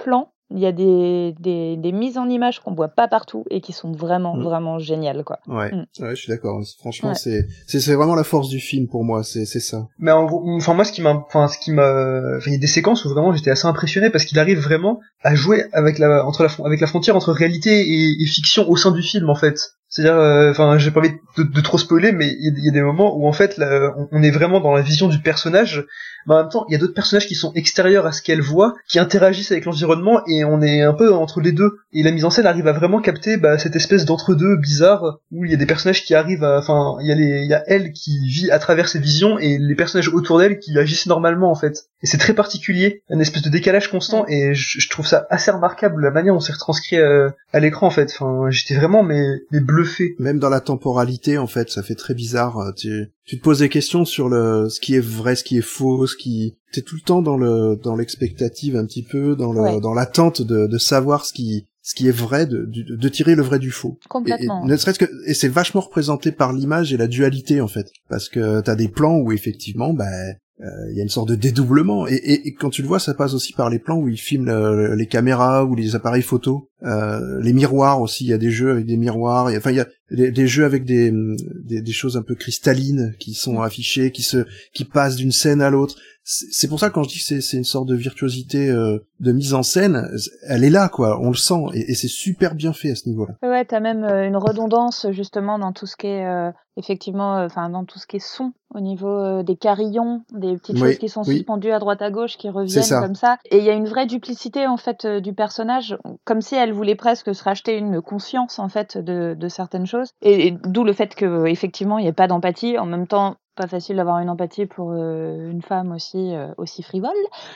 Il y a des, des, des mises en image qu'on voit pas partout et qui sont vraiment,
mmh.
vraiment géniales, quoi.
Ouais, mmh. ouais, je suis d'accord. Franchement,
ouais.
c'est, c'est, c'est vraiment la force du film pour moi, c'est, c'est ça.
Mais en gros, enfin, moi, ce qui m'a, enfin, ce qui m'a, enfin, il y a des séquences où vraiment j'étais assez impressionné parce qu'il arrive vraiment à jouer avec la, entre la, avec la frontière entre réalité et, et fiction au sein du film, en fait. C'est-à-dire, enfin, euh, j'ai pas envie de, de, de trop spoiler, mais il y, y a des moments où en fait, là, on, on est vraiment dans la vision du personnage, mais en même temps, il y a d'autres personnages qui sont extérieurs à ce qu'elle voit, qui interagissent avec l'environnement, et on est un peu entre les deux. Et la mise en scène arrive à vraiment capter bah, cette espèce d'entre-deux bizarre où il y a des personnages qui arrivent à, enfin, il y a les, il y a elle qui vit à travers ses visions et les personnages autour d'elle qui agissent normalement en fait. Et c'est très particulier, une espèce de décalage constant, et je, je trouve ça assez remarquable la manière dont c'est retranscrit à, à l'écran en fait. Enfin, j'étais vraiment mais, mais bluffé.
Même dans la temporalité en fait, ça fait très bizarre. Tu, tu te poses des questions sur le ce qui est vrai, ce qui est faux, ce qui t'es tout le temps dans le dans l'expectative un petit peu, dans le ouais. dans l'attente de, de savoir ce qui ce qui est vrai, de, de, de tirer le vrai du faux.
Complètement.
Et, et, ne serait-ce que, et c'est vachement représenté par l'image et la dualité, en fait. Parce que t'as des plans où, effectivement, bah, il euh, y a une sorte de dédoublement. Et, et, et quand tu le vois, ça passe aussi par les plans où ils filment le, les caméras ou les appareils photo. Euh, les miroirs aussi, il y a des jeux avec des miroirs. Y a, enfin, il y a des, des jeux avec des, des, des choses un peu cristallines qui sont affichées, qui se, qui passent d'une scène à l'autre. C'est pour ça que quand je dis que c'est, c'est une sorte de virtuosité euh, de mise en scène, elle est là, quoi, on le sent, et, et c'est super bien fait à ce niveau-là.
Ouais, t'as même euh, une redondance justement dans tout ce qui est euh, effectivement, enfin euh, dans tout ce qui est son, au niveau euh, des carillons, des petites
oui,
choses qui sont
oui.
suspendues à droite à gauche, qui reviennent ça. comme ça. Et il y a une vraie duplicité en fait euh, du personnage, comme si elle voulait presque se racheter une conscience en fait de, de certaines choses. Et, et d'où le fait que effectivement il n'y ait pas d'empathie. En même temps, pas facile d'avoir une empathie pour euh, une femme aussi euh, aussi frivole,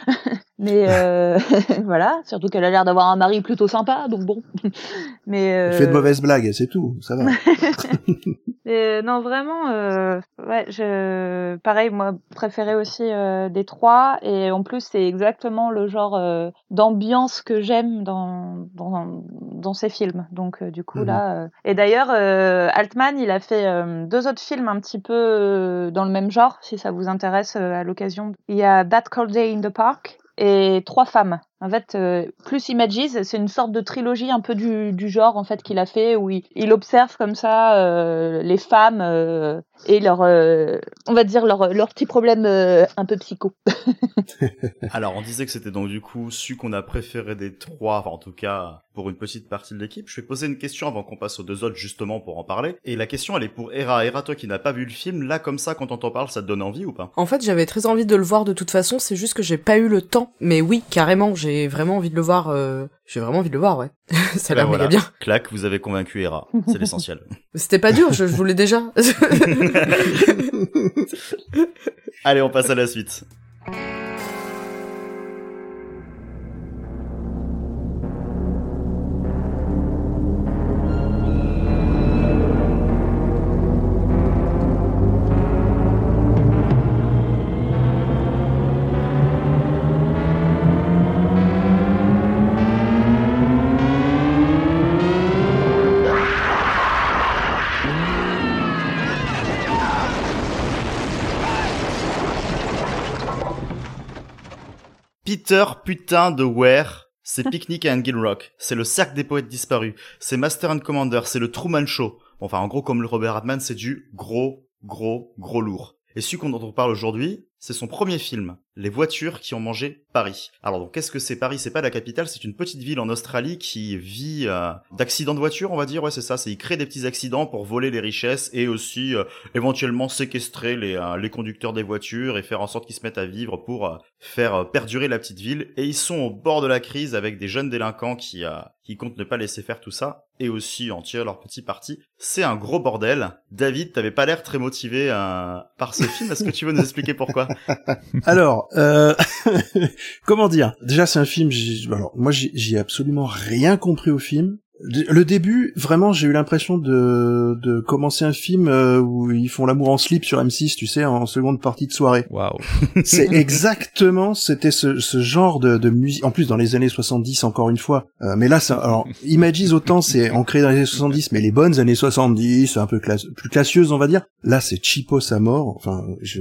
mais euh, voilà, surtout qu'elle a l'air d'avoir un mari plutôt sympa, donc bon. Mais euh...
elle fait de mauvaises blagues, c'est tout, ça va.
Et, non, vraiment, euh, ouais, je, pareil, moi, préféré aussi euh, des trois, et en plus, c'est exactement le genre euh, d'ambiance que j'aime dans dans dans ces films. Donc, euh, du coup, mm-hmm. là, euh... et d'ailleurs, euh, Altman, il a fait euh, deux autres films un petit peu euh, dans le même genre, si ça vous intéresse euh, à l'occasion. Il y a That Cold Day in the Park et Trois femmes. En fait, euh, plus Images, c'est une sorte de trilogie un peu du, du genre en fait qu'il a fait, où il, il observe comme ça euh, les femmes euh, et leur, euh, on va dire leur leur petits problèmes euh, un peu psycho.
Alors, on disait que c'était donc du coup celui qu'on a préféré des trois, enfin en tout cas pour une petite partie de l'équipe. Je vais poser une question avant qu'on passe aux deux autres justement pour en parler. Et la question, elle est pour Hera. Hera, toi qui n'as pas vu le film, là comme ça, quand on t'en parle, ça te donne envie ou pas?
En fait, j'avais très envie de le voir de toute façon. C'est juste que j'ai pas eu le temps. Mais oui, carrément, j'ai J'ai vraiment envie de le voir, euh... j'ai vraiment envie de le voir, ouais. Ça a l'air
voilà.
méga bien.
Clac, vous avez convaincu Hera, c'est l'essentiel.
C'était pas dur, je, je voulais déjà.
Allez, on passe à la suite. Peter putain de Ware, c'est Picnic à Angel Rock, c'est le cercle des poètes disparus, c'est Master and Commander, c'est le Truman Show. Enfin, en gros, comme le Robert Altman, c'est du gros, gros, gros lourd. Et celui dont on parle aujourd'hui, c'est son premier film, Les voitures qui ont mangé Paris. Alors donc, qu'est-ce que c'est Paris? C'est pas la capitale, c'est une petite ville en Australie qui vit euh, d'accidents de voiture, on va dire. Ouais, c'est ça, c'est il crée des petits accidents pour voler les richesses et aussi euh, éventuellement séquestrer les euh, les conducteurs des voitures et faire en sorte qu'ils se mettent à vivre pour euh, faire euh, perdurer la petite ville. Et ils sont au bord de la crise avec des jeunes délinquants qui euh, qui comptent ne pas laisser faire tout ça et aussi en tirer leur petit parti. C'est un gros bordel. David, t'avais pas l'air très motivé euh, par ce film. Est-ce que tu veux nous expliquer pourquoi?
Alors, euh... comment dire? Déjà, c'est un film. J'ai... Alors, moi, j'ai... j'ai absolument rien compris au film. Le début, vraiment, j'ai eu l'impression de de commencer un film euh, où ils font l'amour en slip sur M six, tu sais, en seconde partie de soirée.
Waouh.
C'est exactement, c'était ce ce genre de de musique. En plus, dans les années soixante-dix, encore une fois. Euh, mais là, ça, alors, Images autant c'est ancré dans les années soixante-dix, mais les bonnes années soixante-dix, un peu classe, plus classieuses, on va dire. Là, c'est cheapos à mort. Enfin, je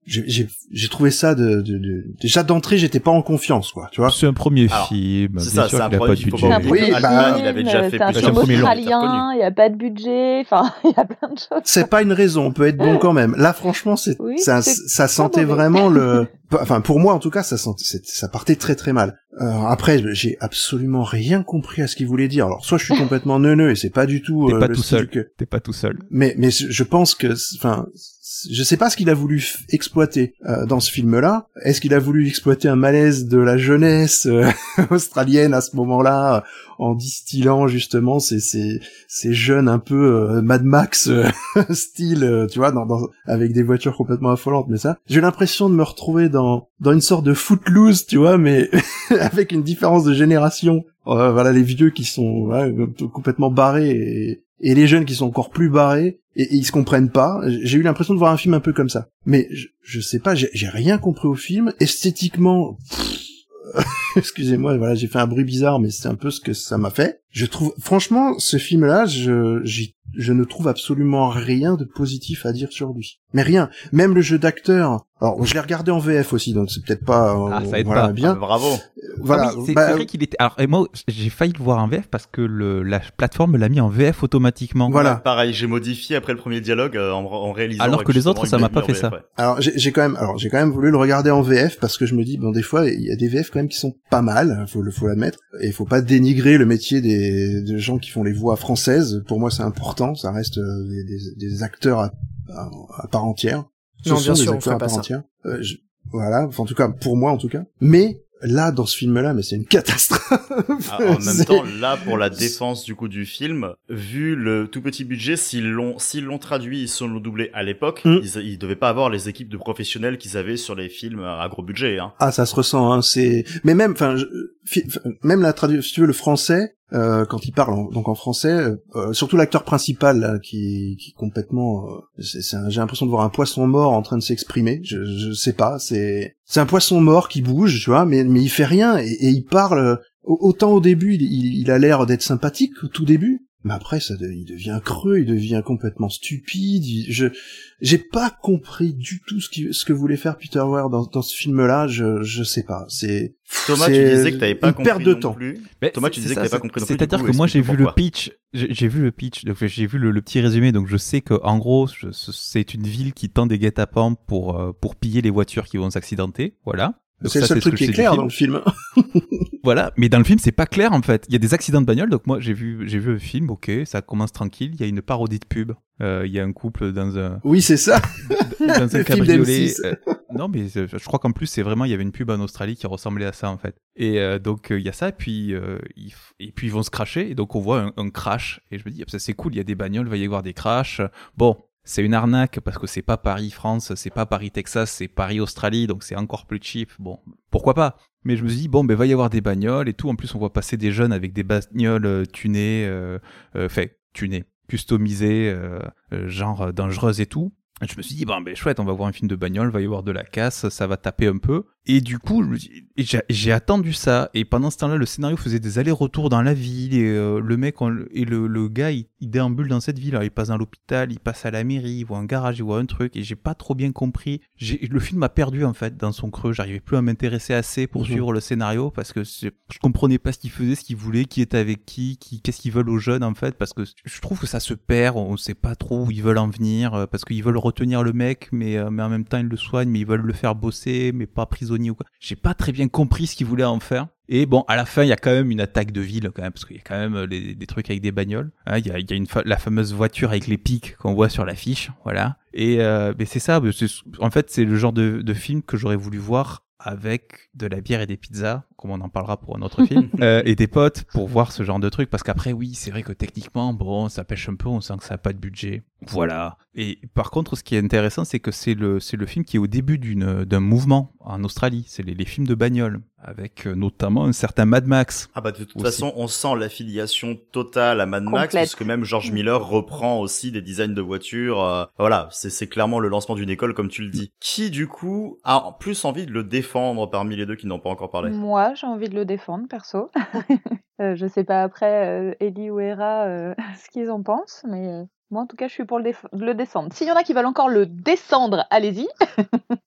j'ai, j'ai, j'ai trouvé ça de, de, de, déjà d'entrée, j'étais pas en confiance, quoi, tu vois.
C'est un premier
Alors,
film.
c'est
bien
ça,
sûr
c'est un
qu'il a
premier
pas de
film, faut
budget.
pas
C'est un
oublier.
Oui,
premier
bah,
film,
il avait déjà fait
c'est un
plusieurs
film
premier long.
australien, il n'y a pas de budget, enfin, il y a plein de choses.
C'est pas une raison, on peut être bon quand même. Là, franchement, c'est,
Oui,
ça,
c'est
ça sentait
mauvais.
vraiment le, enfin, pour moi, en tout cas, ça sentait, c'est- ça partait très très mal. Euh, après, j'ai absolument rien compris à ce qu'il voulait dire. Alors, soit je suis complètement neuneux et c'est pas du tout
T'es
euh,
pas
le
tout
style
seul.
que,
T'es pas tout seul.
mais mais je pense que, enfin, je sais pas ce qu'il a voulu f- exploiter euh, dans ce film-là. Est-ce qu'il a voulu exploiter un malaise de la jeunesse euh, australienne à ce moment-là, euh, en distillant justement ces ces ces jeunes un peu euh, Mad Max euh, style, euh, tu vois, dans, dans avec des voitures complètement affolantes. Mais ça, j'ai l'impression de me retrouver dans dans une sorte de Footloose, tu vois, mais avec une différence de génération. Euh, voilà, les vieux qui sont ouais, complètement barrés et, et les jeunes qui sont encore plus barrés et, et ils se comprennent pas. J'ai eu l'impression de voir un film un peu comme ça. Mais je, je sais pas, j'ai, j'ai rien compris au film. Esthétiquement, pff, excusez-moi, voilà, j'ai fait un bruit bizarre, mais c'est un peu ce que ça m'a fait. Je trouve, franchement, ce film-là, je, j'y, je ne trouve absolument rien de positif à dire sur lui. Mais rien. Même le jeu d'acteur. Alors, je l'ai regardé en V F aussi, donc c'est peut-être pas euh,
Ah, ça aide
voilà,
pas.
bien.
Ah, bravo.
Voilà.
Ah oui, c'est,
bah,
c'est vrai qu'il était. Alors, et moi, j'ai failli le voir en V F parce que le, la plateforme me l'a mis en V F automatiquement.
Voilà.
Pareil, j'ai modifié après le premier dialogue euh, en, en réalisant.
Alors que les autres, ça m'a pas fait ça.
Ouais.
Alors j'ai, j'ai quand même, alors j'ai quand même voulu le regarder en V F parce que je me dis bon des fois il y a des V F quand même qui sont pas mal, faut le faut l'admettre, et il faut pas dénigrer le métier des, des gens qui font les voix françaises. Pour moi c'est important, ça reste euh, des, des, des acteurs à, à, à part entière. Ce
Non,
sont
bien
des
sûr, on
acteurs
fait
à
pas
part
ça.
entière. Euh, je- voilà, enfin, en tout cas pour moi en tout cas. Mais là dans ce film-là, mais c'est une catastrophe.
Ah, en même
C'est-
temps, là, pour la défense du coup du film, vu le tout petit budget, s'ils l'ont, s'ils l'ont traduit, ils se l'ont doublé à l'époque,
Mm.
ils, ils devaient pas avoir les équipes de professionnels qu'ils avaient sur les films à gros budget, hein.
Ah, ça se ressent, hein, c'est, mais même, enfin, je- fi- même la traduction, si tu veux, le français, euh, quand il parle, en- donc en français, euh, surtout l'acteur principal, là, qui, qui est complètement, euh, c'est, c'est un- j'ai l'impression de voir un poisson mort en train de s'exprimer, je, je sais pas, c'est, c'est un poisson mort qui bouge, tu vois, mais, mais il fait rien, et, et il parle, euh, autant au début, il, il, il a l'air d'être sympathique, au tout début, mais après, ça, de- il devient creux, il devient complètement stupide. il- je, j'ai pas compris du tout ce, qui, ce que voulait faire Peter Weir dans, dans ce film-là. Je, je sais pas. C'est
Thomas,
c'est
tu disais que t'avais pas
une
compris
perte de
non
temps.
plus.
Mais
Thomas,
c'est-
tu
c'est
disais
ça,
que t'avais pas
c'est-
compris non plus.
C'est-à-dire
du
que
coup,
moi, j'ai
explique
vu le
pourquoi.
pitch, j'ai, j'ai vu le pitch, donc j'ai vu le, le petit résumé, donc je sais que en gros, je- c'est une ville qui tend des guet-apens pour euh, pour piller les voitures qui vont s'accidenter, voilà. Donc
C'est le
ça,
seul
ce
truc
que
qui
je
est
sais du
clair
film.
dans le film.
Voilà, mais dans le film, c'est pas clair en fait. Il y a des accidents de bagnole, donc moi j'ai vu j'ai vu le film, ok, ça commence tranquille. Il y a une parodie de pub. Euh, Il y a un couple dans un
Oui, c'est ça.
dans un
Le film
cabriolet.
d'M six.
euh, non, mais euh, je crois qu'en plus c'est vraiment il y avait une pub en Australie qui ressemblait à ça en fait. Et euh, donc euh, il y a ça, et puis euh, ils, f- et puis ils vont se crasher, et donc on voit un, un crash. Et je me dis, ah, ça c'est cool, il y a des bagnoles, il va y avoir des crashs. Bon. C'est une arnaque parce que c'est pas Paris-France, c'est pas Paris-Texas, c'est Paris-Australie, donc c'est encore plus cheap. Bon, pourquoi pas? Mais je me suis dit, bon, ben, va y avoir des bagnoles et tout. En plus, on voit passer des jeunes avec des bagnoles euh, tunées, euh, euh, fait, tunées, customisées, euh, euh, genre euh, dangereuses et tout. Et je me suis dit, bon, ben, chouette, on va voir un film de bagnole, va y avoir de la casse, ça va taper un peu. Et du coup, je me dis- et j'ai, j'ai attendu ça. Et pendant ce temps-là, le scénario faisait des allers-retours dans la ville. Et euh, le mec, on- et le, le gars, il, il déambule dans cette ville. Alors, il passe dans l'hôpital, il passe à la mairie, il voit un garage, il voit un truc. Et j'ai pas trop bien compris. J'ai, le film m'a perdu, en fait, dans son creux. J'arrivais plus à m'intéresser assez pour
Mhm.
suivre le scénario parce que c'est- je comprenais pas ce qu'il faisait, ce qu'il voulait, qui était avec qui, qui qu'est-ce qu'ils veulent aux jeunes, en fait. Parce que je trouve que ça se perd. On sait pas trop où ils veulent en venir. euh, Parce qu'ils veulent retenir le mec, mais, euh, mais en même temps, ils le soignent, mais ils veulent le faire bosser, mais pas prisonnier ou quoi. J'ai pas très bien compris ce qu'ils voulaient en faire. Et bon, à la fin, il y a quand même une attaque de ville, quand même, parce qu'il y a quand même euh, les- des trucs avec des bagnoles. Hein, Il y a, il y a une fa- la fameuse voiture avec les pics qu'on voit sur l'affiche, voilà. Et euh, mais c'est ça, mais c'est- en fait, c'est le genre de, de film que j'aurais voulu voir avec de la bière et des pizzas, comme on en parlera pour un autre film, euh, et des potes pour voir ce genre de truc, parce qu'après, oui, c'est vrai que techniquement, bon, ça pêche un peu, on sent que ça n'a pas de budget, voilà. Et par contre, ce qui est intéressant, c'est que c'est le, c'est le film qui est au début d'une, d'un mouvement en Australie, c'est les, les films de bagnole, avec euh, notamment un certain Mad Max.
Ah bah de toute
Aussi.
façon, on sent l'affiliation totale à Mad Max,
Complète.
parce que même George Miller reprend aussi des designs de voitures. euh, voilà, c'est c'est clairement le lancement d'une école, comme tu le dis. Qui du coup a plus envie de le défendre parmi les deux qui n'ont pas encore parlé?
Moi, j'ai envie de le défendre, perso. Euh, je sais pas après, euh, Ellie ou Hera, euh, ce qu'ils en pensent, mais euh, moi, en tout cas, je suis pour le, déf- le descendre. S'il y en a qui veulent encore le descendre, allez-y.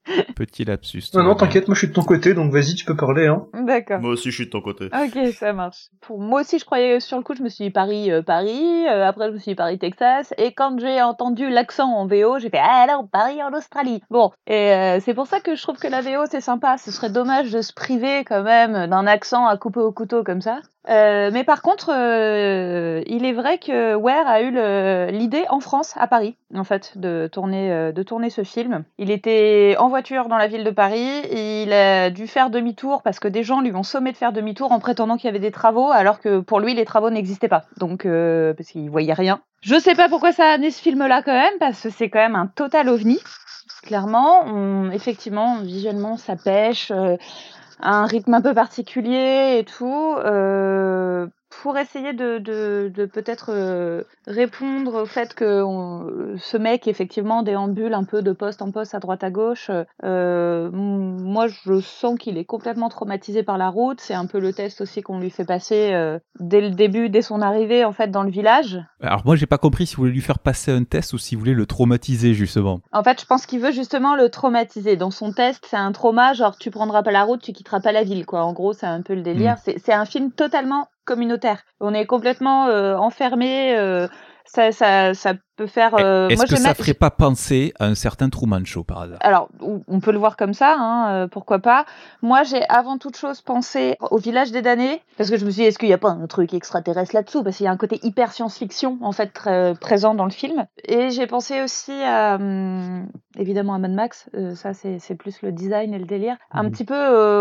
Petit lapsus.
Non, non, t'inquiète, moi je suis de ton côté, donc vas-y, tu peux parler, hein.
D'accord.
Moi aussi, je suis de ton côté.
Ok, ça marche. Pour moi aussi, je croyais sur le coup, je me suis dit Paris, euh, Paris. Euh, après, je me suis dit Paris, Texas. Et quand j'ai entendu l'accent en V O, j'ai fait ah alors Paris en Australie. Bon, et euh, c'est pour ça que je trouve que la V O c'est sympa. Ce serait dommage de se priver quand même d'un accent à couper au couteau comme ça. Euh, mais par contre, euh, il est vrai que Ware a eu le, l'idée en France, à Paris, en fait, de tourner, euh, de tourner ce film. Il était en voiture dans la ville de Paris, et il a dû faire demi-tour parce que des gens lui ont sommé de faire demi-tour en prétendant qu'il y avait des travaux, alors que pour lui, les travaux n'existaient pas. Donc, euh, parce qu'il voyait rien. Je sais pas pourquoi ça a amené ce film-là quand même, parce que c'est quand même un total ovni. Clairement, on, effectivement, visuellement, ça pêche. Euh, un rythme un peu particulier et tout, euh, pour essayer de, de, de peut-être euh, répondre au fait que on, ce mec effectivement déambule un peu de poste en poste à droite à gauche. Euh, moi, je sens qu'il est complètement traumatisé par la route. C'est un peu le test aussi qu'on lui fait passer euh, dès le début, dès son arrivée en fait dans le village.
Alors moi, j'ai pas compris s'il voulait lui faire passer un test ou s'il voulait le traumatiser justement.
En fait, je pense qu'il veut justement le traumatiser. Dans son test, c'est un trauma, genre tu prendras pas la route, tu quitteras pas la ville, quoi. En gros, c'est un peu le délire. Mmh. C'est, c'est un film totalement communautaire. On est complètement euh, enfermé. Euh, ça, ça, ça peut faire. Euh,
Est-ce
moi,
que ça
ma...
ferait pas penser à un certain Truman Show par hasard?
Alors, on peut le voir comme ça, hein, euh, pourquoi pas. Moi, j'ai avant toute chose pensé au Village des damnés, parce que je me suis dit, est-ce qu'il n'y a pas un truc extraterrestre là-dessous? Parce qu'il y a un côté hyper science-fiction, en fait, très présent dans le film. Et j'ai pensé aussi à, hum, évidemment, à Mad Max. Euh, ça, c'est, c'est plus le design et le délire. Mmh. Un petit peu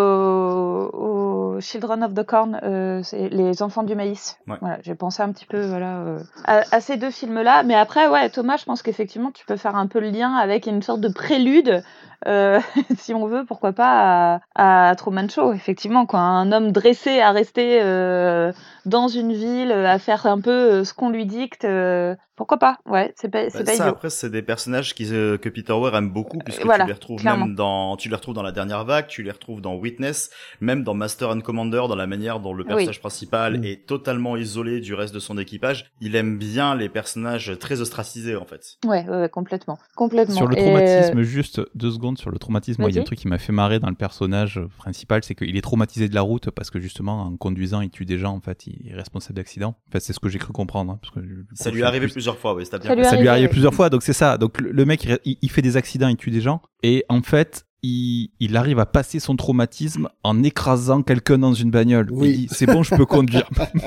euh, au Children of the Corn, euh, c'est les enfants du maïs. Ouais. Voilà, j'ai pensé un petit peu, voilà, euh, à, à ces deux films-là. Mais après, ouais, Thomas, je pense qu'effectivement, tu peux faire un peu le lien avec une sorte de prélude, euh, si on veut, pourquoi pas, à, à Truman Show, effectivement, quoi. Un homme dressé à rester euh, dans une ville, à faire un peu ce qu'on lui dicte. Euh, pourquoi pas? Ouais, c'est pas, c'est
bah,
pas
ça,
idiot.
après, c'est des personnages qui, euh, que Peter Weir aime beaucoup, puisque
voilà,
tu les retrouves
clairement.
même dans, tu les retrouves dans La Dernière Vague, tu les retrouves dans Witness, même dans Master and Commander, dans la manière dont le personnage oui. principal mmh. est totalement isolé du reste de son équipage. Il aime bien les personnages très ostracisés, en fait.
Ouais, ouais, complètement. Complètement.
Sur le traumatisme, et... juste deux secondes sur le traumatisme, moi, il y a un truc qui m'a fait marrer dans le personnage principal, c'est qu'il est traumatisé de la route parce que justement, en conduisant, il tue des gens, en fait, il est responsable d'accidents. En fait, c'est ce que j'ai cru comprendre. Hein, parce que,
ça lui est arrivé plus... plusieurs fois, oui, c'est bien.
Ça lui,
ça lui est arrivé plusieurs fois, donc c'est ça. Donc le mec, il, il fait des accidents, il tue des gens, et en fait, il, il arrive à passer son traumatisme en écrasant quelqu'un dans une bagnole. Oui. Il dit, c'est bon, je peux conduire.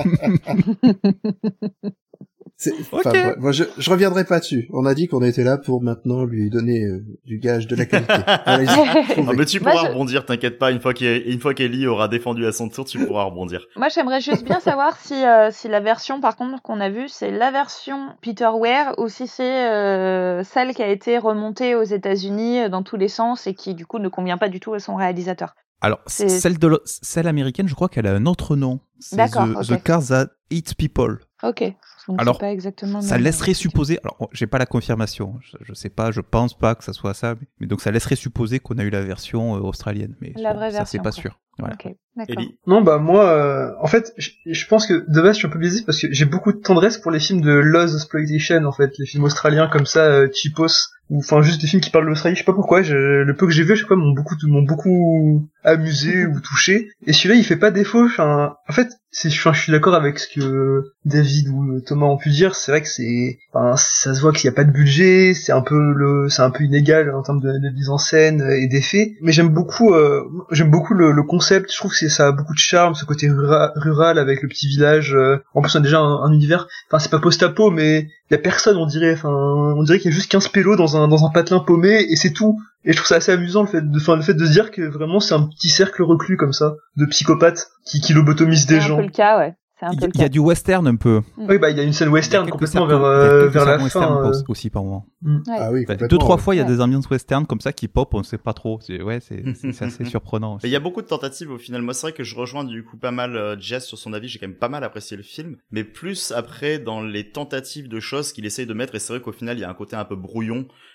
C'est, okay. Enfin, moi, je, je reviendrai pas dessus. On a dit qu'on était là pour maintenant lui donner euh, du gage de la qualité.
Ah, mais tu pourras moi, je... rebondir, t'inquiète pas. Une fois qu'E- fois qu'Ellie aura défendu à son tour, tu pourras rebondir.
Moi, j'aimerais juste bien savoir si, euh, si la version, par contre, qu'on a vue, c'est la version Peter Weir ou si c'est euh, celle qui a été remontée aux États-Unis dans tous les sens et qui, du coup, ne convient pas du tout à son réalisateur.
Alors, c'est... celle de celle américaine, je crois qu'elle a un autre nom. C'est
D'accord,
The,
okay.
The Cars That Eat People.
Ok. Donc
alors,
c'est pas exactement
ça laisserait supposer. Alors, j'ai pas la confirmation. Je, je sais pas. Je pense pas que ça soit ça. Mais donc, ça laisserait supposer qu'on a eu la version euh, australienne. Mais
la
bon,
vraie
ça,
version,
c'est pas
quoi.
sûr. Voilà.
Ok, d'accord.
Ellie.
Non, bah moi, euh, en fait, je, je pense que de base, je suis un peu biaisé parce que j'ai beaucoup de tendresse pour les films de Lost Exploitation, en fait, les films australiens comme ça, euh, cheapos, ou enfin juste des films qui parlent de l'Australie. Je sais pas pourquoi. Je, le peu que j'ai vu, à chaque fois, m'ont beaucoup, m'ont beaucoup amusé ou touché. Et celui-là, il fait pas défaut. Enfin, en fait, c'est, je, je suis d'accord avec ce que David ou Thomas ont pu dire. C'est vrai que c'est, enfin, ça se voit qu'il y a pas de budget. C'est un peu le, c'est un peu inégal en termes de, de mise en scène et d'effets. Mais j'aime beaucoup, euh, j'aime beaucoup le, le concept. Je trouve que c'est, ça a beaucoup de charme, ce côté rura, rural avec le petit village. Euh, en plus, on a déjà un, un univers. Enfin, c'est pas post-apo, mais il y a personne, on dirait. Enfin, on dirait qu'il y a juste quinze pélos dans un dans un patelin paumé et c'est tout. Et je trouve ça assez amusant le fait de, enfin, le fait de se dire que vraiment c'est un petit cercle reclus comme ça de psychopathes qui qui lobotomisent des gens.
C'est un peu le cas, ouais. C'est un peu
il,
le
il y a du western un peu.
Mm. Oui, bah il y a une scène western complètement vers
euh,
vers la fin
euh... aussi par moment.
Mm.
Ah oui,
bah, deux trois fois il y a ouais. des ambiances western comme ça qui pop, on sait pas trop. C'est ouais, c'est c'est, c'est assez surprenant.
Il y a beaucoup de tentatives au final. Moi c'est vrai que je rejoins du coup pas mal euh, Jess sur son avis. J'ai quand même pas mal apprécié le film, mais plus après dans les tentatives de choses qu'il essaye de mettre. Et c'est vrai qu'au final il y a un côté un peu brouillon.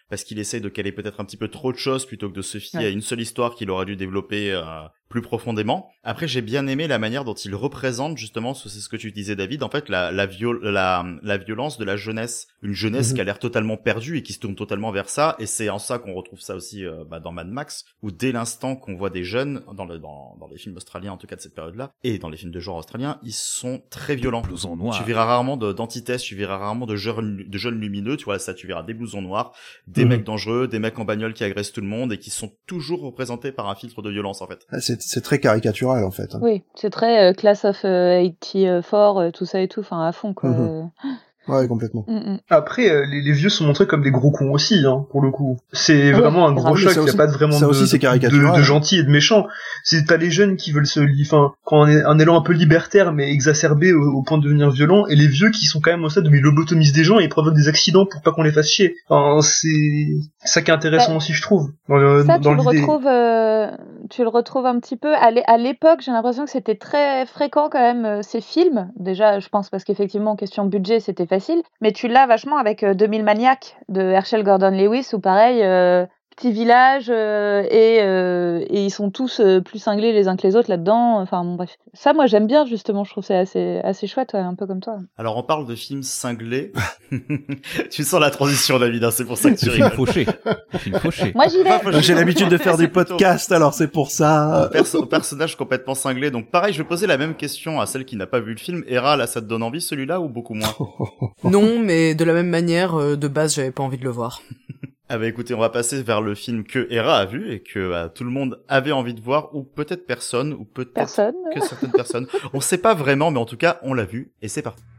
parce qu'il essaye de caler peut-être un petit peu trop de choses plutôt que de se fier
Ouais.
à une seule histoire qu'il aurait dû développer euh, plus profondément. Après, j'ai bien aimé la manière dont il représente justement, c'est ce que tu disais David, en fait la la, viol- la, la violence de la jeunesse, une jeunesse
Mhm.
qui a l'air totalement perdue et qui se tourne totalement vers ça, et c'est en ça qu'on retrouve ça aussi euh, bah, dans Mad Max, où dès l'instant qu'on voit des jeunes dans le dans dans les films australiens en tout cas de cette période-là, et dans les films de genre australiens, ils sont très violents.
Blousons noirs.
Tu verras rarement de, d'antithèses, tu verras rarement de jeunes, de jeunes lumineux, tu vois, ça, tu verras des blousons noirs, des
Mhm.
mecs dangereux, des mecs en bagnole qui agressent tout le monde et qui sont toujours représentés par un filtre de violence, en fait.
Ah, C'est, c'est très caricatural en fait. Hein.
Oui, c'est très euh, Class of euh, quatre-vingt-quatre, euh, tout ça et tout, enfin à fond quoi.
Mhm. Ouais, complètement.
Mm, mm.
Après, euh, les, les vieux sont montrés comme des gros cons aussi, hein, pour le coup. C'est
Ah ouais,
vraiment un
c'est
gros
vrai.
choc,
Ça
il n'y a
aussi-
pas de vraiment
ça
de,
aussi, c'est
de,
caricatural,
de
hein.
gentils et de méchants. C'est t'as les jeunes qui veulent se, enfin, quand on est un élan un peu libertaire mais exacerbé au, au point de devenir violent, et les vieux qui sont quand même au stade où ils lobotomisent des gens et ils provoquent des accidents pour pas qu'on les fasse chier. Enfin, c'est ça qui est intéressant
Bah,
aussi, je trouve, dans, le-
Ça,
dans
tu le
l'idée.
retrouves, euh, tu le retrouves un petit peu. À l'é- à l'époque, j'ai l'impression que c'était très fréquent quand même euh, ces films. Déjà, je pense parce qu'effectivement, en question budget, c'était facile. Mais tu l'as vachement avec euh, deux mille Maniacs de Herschel Gordon Lewis, où pareil, euh, petit village euh, et euh, et ils sont tous euh, plus cinglés les uns que les autres là-dedans. Enfin bon, bref, ça, moi, j'aime bien justement. Je trouve c'est assez assez chouette, ouais, un peu comme toi.
Alors, on parle de films cinglés. Tu sens la transition, David, hein, c'est pour ça que tu
Le film
rigoles.
fauché. Le film fauché.
Moi, j'y vais.
Enfin,
J'ai l'habitude de faire
C'est
des
plutôt-
podcasts, alors c'est pour ça.
Perso- personnage complètement cinglé. Donc, pareil, je vais poser la même question à celle qui n'a pas vu le film. Hera, là, ça te donne envie, celui-là, ou beaucoup moins?
Non, mais de la même manière, euh, de base, j'avais pas envie de le voir.
Ah bah écoutez, on va passer vers le film que Hera a vu et que bah, tout le monde avait envie de voir, ou peut-être personne, ou peut-être
Personne.
que certaines personnes. On sait pas vraiment, mais en tout cas, on l'a vu, et c'est parti.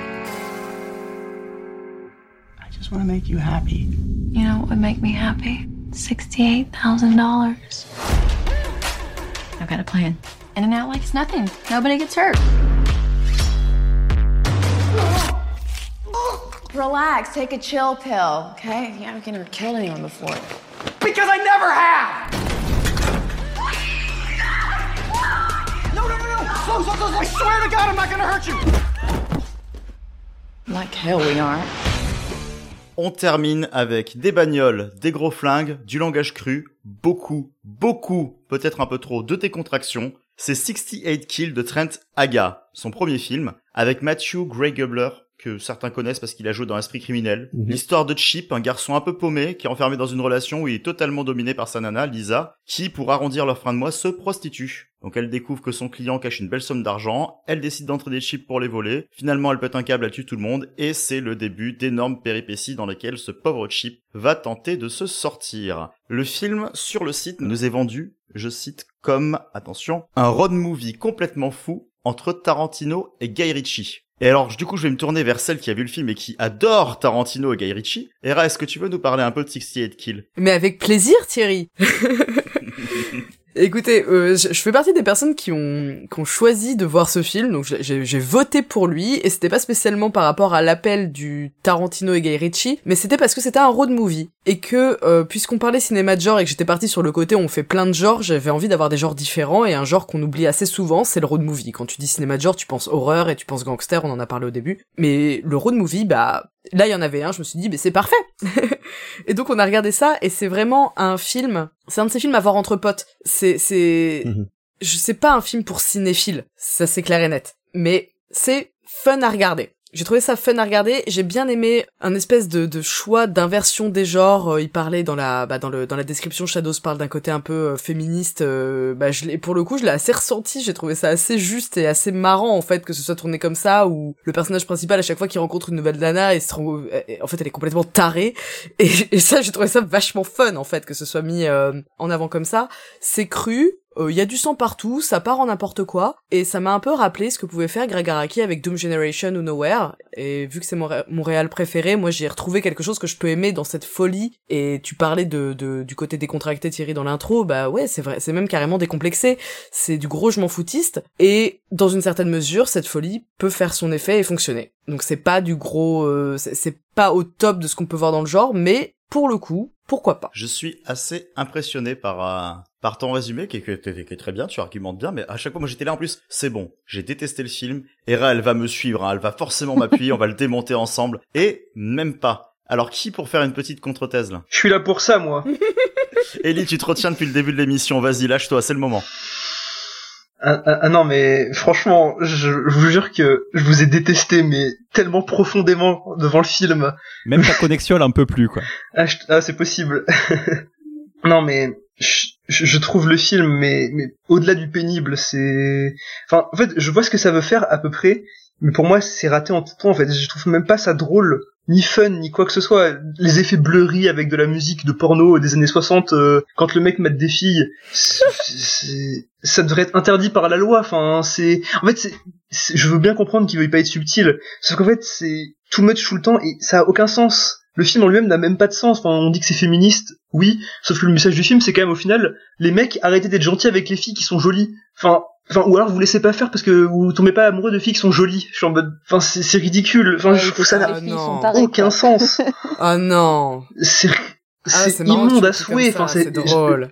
I just want to make you happy.
You know what would make me happy? sixty-eight thousand dollars. I've got a plan. In and out like it's nothing. Nobody gets hurt. Relax, take a chill pill, okay? You haven't ever killed anyone before.
Because I never have! No, no, no, no! Slow, slow, slow, slow! I swear to God I'm not gonna hurt you!
Like hell we aren't.
On termine avec des bagnoles, des gros flingues, du langage cru, beaucoup, beaucoup, peut-être un peu trop, de décontraction. C'est soixante-dix-huit Kills de Trent Aga, son premier film, avec Matthew Gray Gubler, que certains connaissent parce qu'il a joué dans Esprit criminel.
Mhm.
L'histoire de Chip, un garçon un peu paumé, qui est enfermé dans une relation où il est totalement dominé par sa nana, Lisa, qui, pour arrondir leur fin de mois, se prostitue. Donc elle découvre que son client cache une belle somme d'argent, elle décide d'entraîner Chip pour les voler, finalement elle pète un câble, elle tue tout le monde, et c'est le début d'énormes péripéties dans lesquelles ce pauvre Chip va tenter de se sortir. Le film, sur le site, nous est vendu, je cite, comme, attention, un road movie complètement fou entre Tarantino et Guy Ritchie. Et alors, du coup, je vais me tourner vers celle qui a vu le film et qui adore Tarantino et Guy Ritchie. Hera, est-ce que tu veux nous parler un peu de soixante-dix-huit Kills?
Mais avec plaisir, Thierry. Écoutez, euh, je, je fais partie des personnes qui ont, qui ont choisi de voir ce film, donc j'ai, j'ai voté pour lui, et c'était pas spécialement par rapport à l'appel du Tarantino et Guy Ritchie, mais c'était parce que c'était un road movie, et que, euh, puisqu'on parlait cinéma de genre et que j'étais partie sur le côté où on fait plein de genres, j'avais envie d'avoir des genres différents, et un genre qu'on oublie assez souvent, c'est le road movie. Quand tu dis cinéma de genre, tu penses horreur et tu penses gangster, on en a parlé au début, mais le road movie, bah... Là, il y en avait un, je me suis dit, mais c'est parfait. Et donc, on a regardé ça, et c'est vraiment un film, c'est un de ces films à voir entre potes. C'est, c'est,
Mhm.
je sais pas un film pour cinéphiles, ça c'est clair et net. Mais c'est fun à regarder. J'ai trouvé ça fun à regarder, j'ai bien aimé un espèce de, de choix d'inversion des genres. Euh, il parlait dans la, bah, dans le, dans la description, Shadows parle d'un côté un peu euh, féministe. Euh, bah, je l'ai, pour le coup, je l'ai assez ressenti. J'ai trouvé ça assez juste et assez marrant en fait que ce soit tourné comme ça, où le personnage principal à chaque fois qu'il rencontre une nouvelle nana, et se rend, en fait, elle est complètement tarée. Et, et ça, j'ai trouvé ça vachement fun en fait que ce soit mis euh, en avant comme ça. C'est cru. Il euh, y a du sang partout, ça part en n'importe quoi, et ça m'a un peu rappelé ce que pouvait faire Greg Araki avec Doom Generation ou Nowhere, et vu que c'est mon, ré- mon réal préféré, moi j'ai retrouvé quelque chose que je peux aimer dans cette folie, et tu parlais de, de du côté décontracté Thierry dans l'intro, bah ouais c'est vrai, c'est même carrément décomplexé, c'est du gros je m'en foutiste, et dans une certaine mesure, cette folie peut faire son effet et fonctionner. Donc c'est pas du gros, euh, c'est, c'est pas au top de ce qu'on peut voir dans le genre, mais pour le coup, pourquoi pas.
Je suis assez impressionné par euh, par ton résumé qui est, qui, est, qui est très bien, tu argumentes bien, mais à chaque fois moi j'étais là en plus, c'est bon, j'ai détesté le film, Hera elle va me suivre, hein, elle va forcément m'appuyer, on va le démonter ensemble, et même pas. Alors qui pour faire une petite contre-thèse là?
Je suis là pour ça, moi.
Ellie, tu te retiens depuis le début de l'émission, vas-y, lâche-toi, c'est le moment.
Ah, ah, ah non, mais franchement, je, je vous jure que je vous ai détesté, mais tellement profondément devant le film.
Même ta connexion, elle en peut plus, quoi.
Ah, je, ah c'est possible. Non, mais je, je trouve le film, mais, mais au-delà du pénible, c'est... Enfin, en fait, je vois ce que ça veut faire à peu près, mais pour moi, c'est raté en tout point, en fait. Je trouve même pas ça drôle, ni fun, ni quoi que ce soit. Les effets blurry avec de la musique de porno des années soixante, euh, quand le mec mate des filles, c'est, c'est, ça devrait être interdit par la loi. Enfin, c'est... En fait, c'est, c'est... je veux bien comprendre qu'il veuille pas être subtil, sauf qu'en fait, c'est too much tout le temps, et ça a aucun sens. Le film en lui-même n'a même pas de sens. Enfin, on dit que c'est féministe, oui, sauf que le message du film, c'est quand même au final, les mecs, arrêtez d'être gentils avec les filles qui sont jolies. Enfin, enfin, ou alors vous laissez pas faire parce que vous tombez pas amoureux de filles qui sont jolies. Je suis en mode, enfin, c'est, c'est ridicule. Enfin,
Ouais,
je trouve ça n'a
tarées,
aucun
quoi.
sens.
Ah non.
C'est,
Ah,
c'est,
c'est marrant que
immonde
tu
à
le fais comme
souhait.
ça,
Enfin, c'est,
c'est drôle.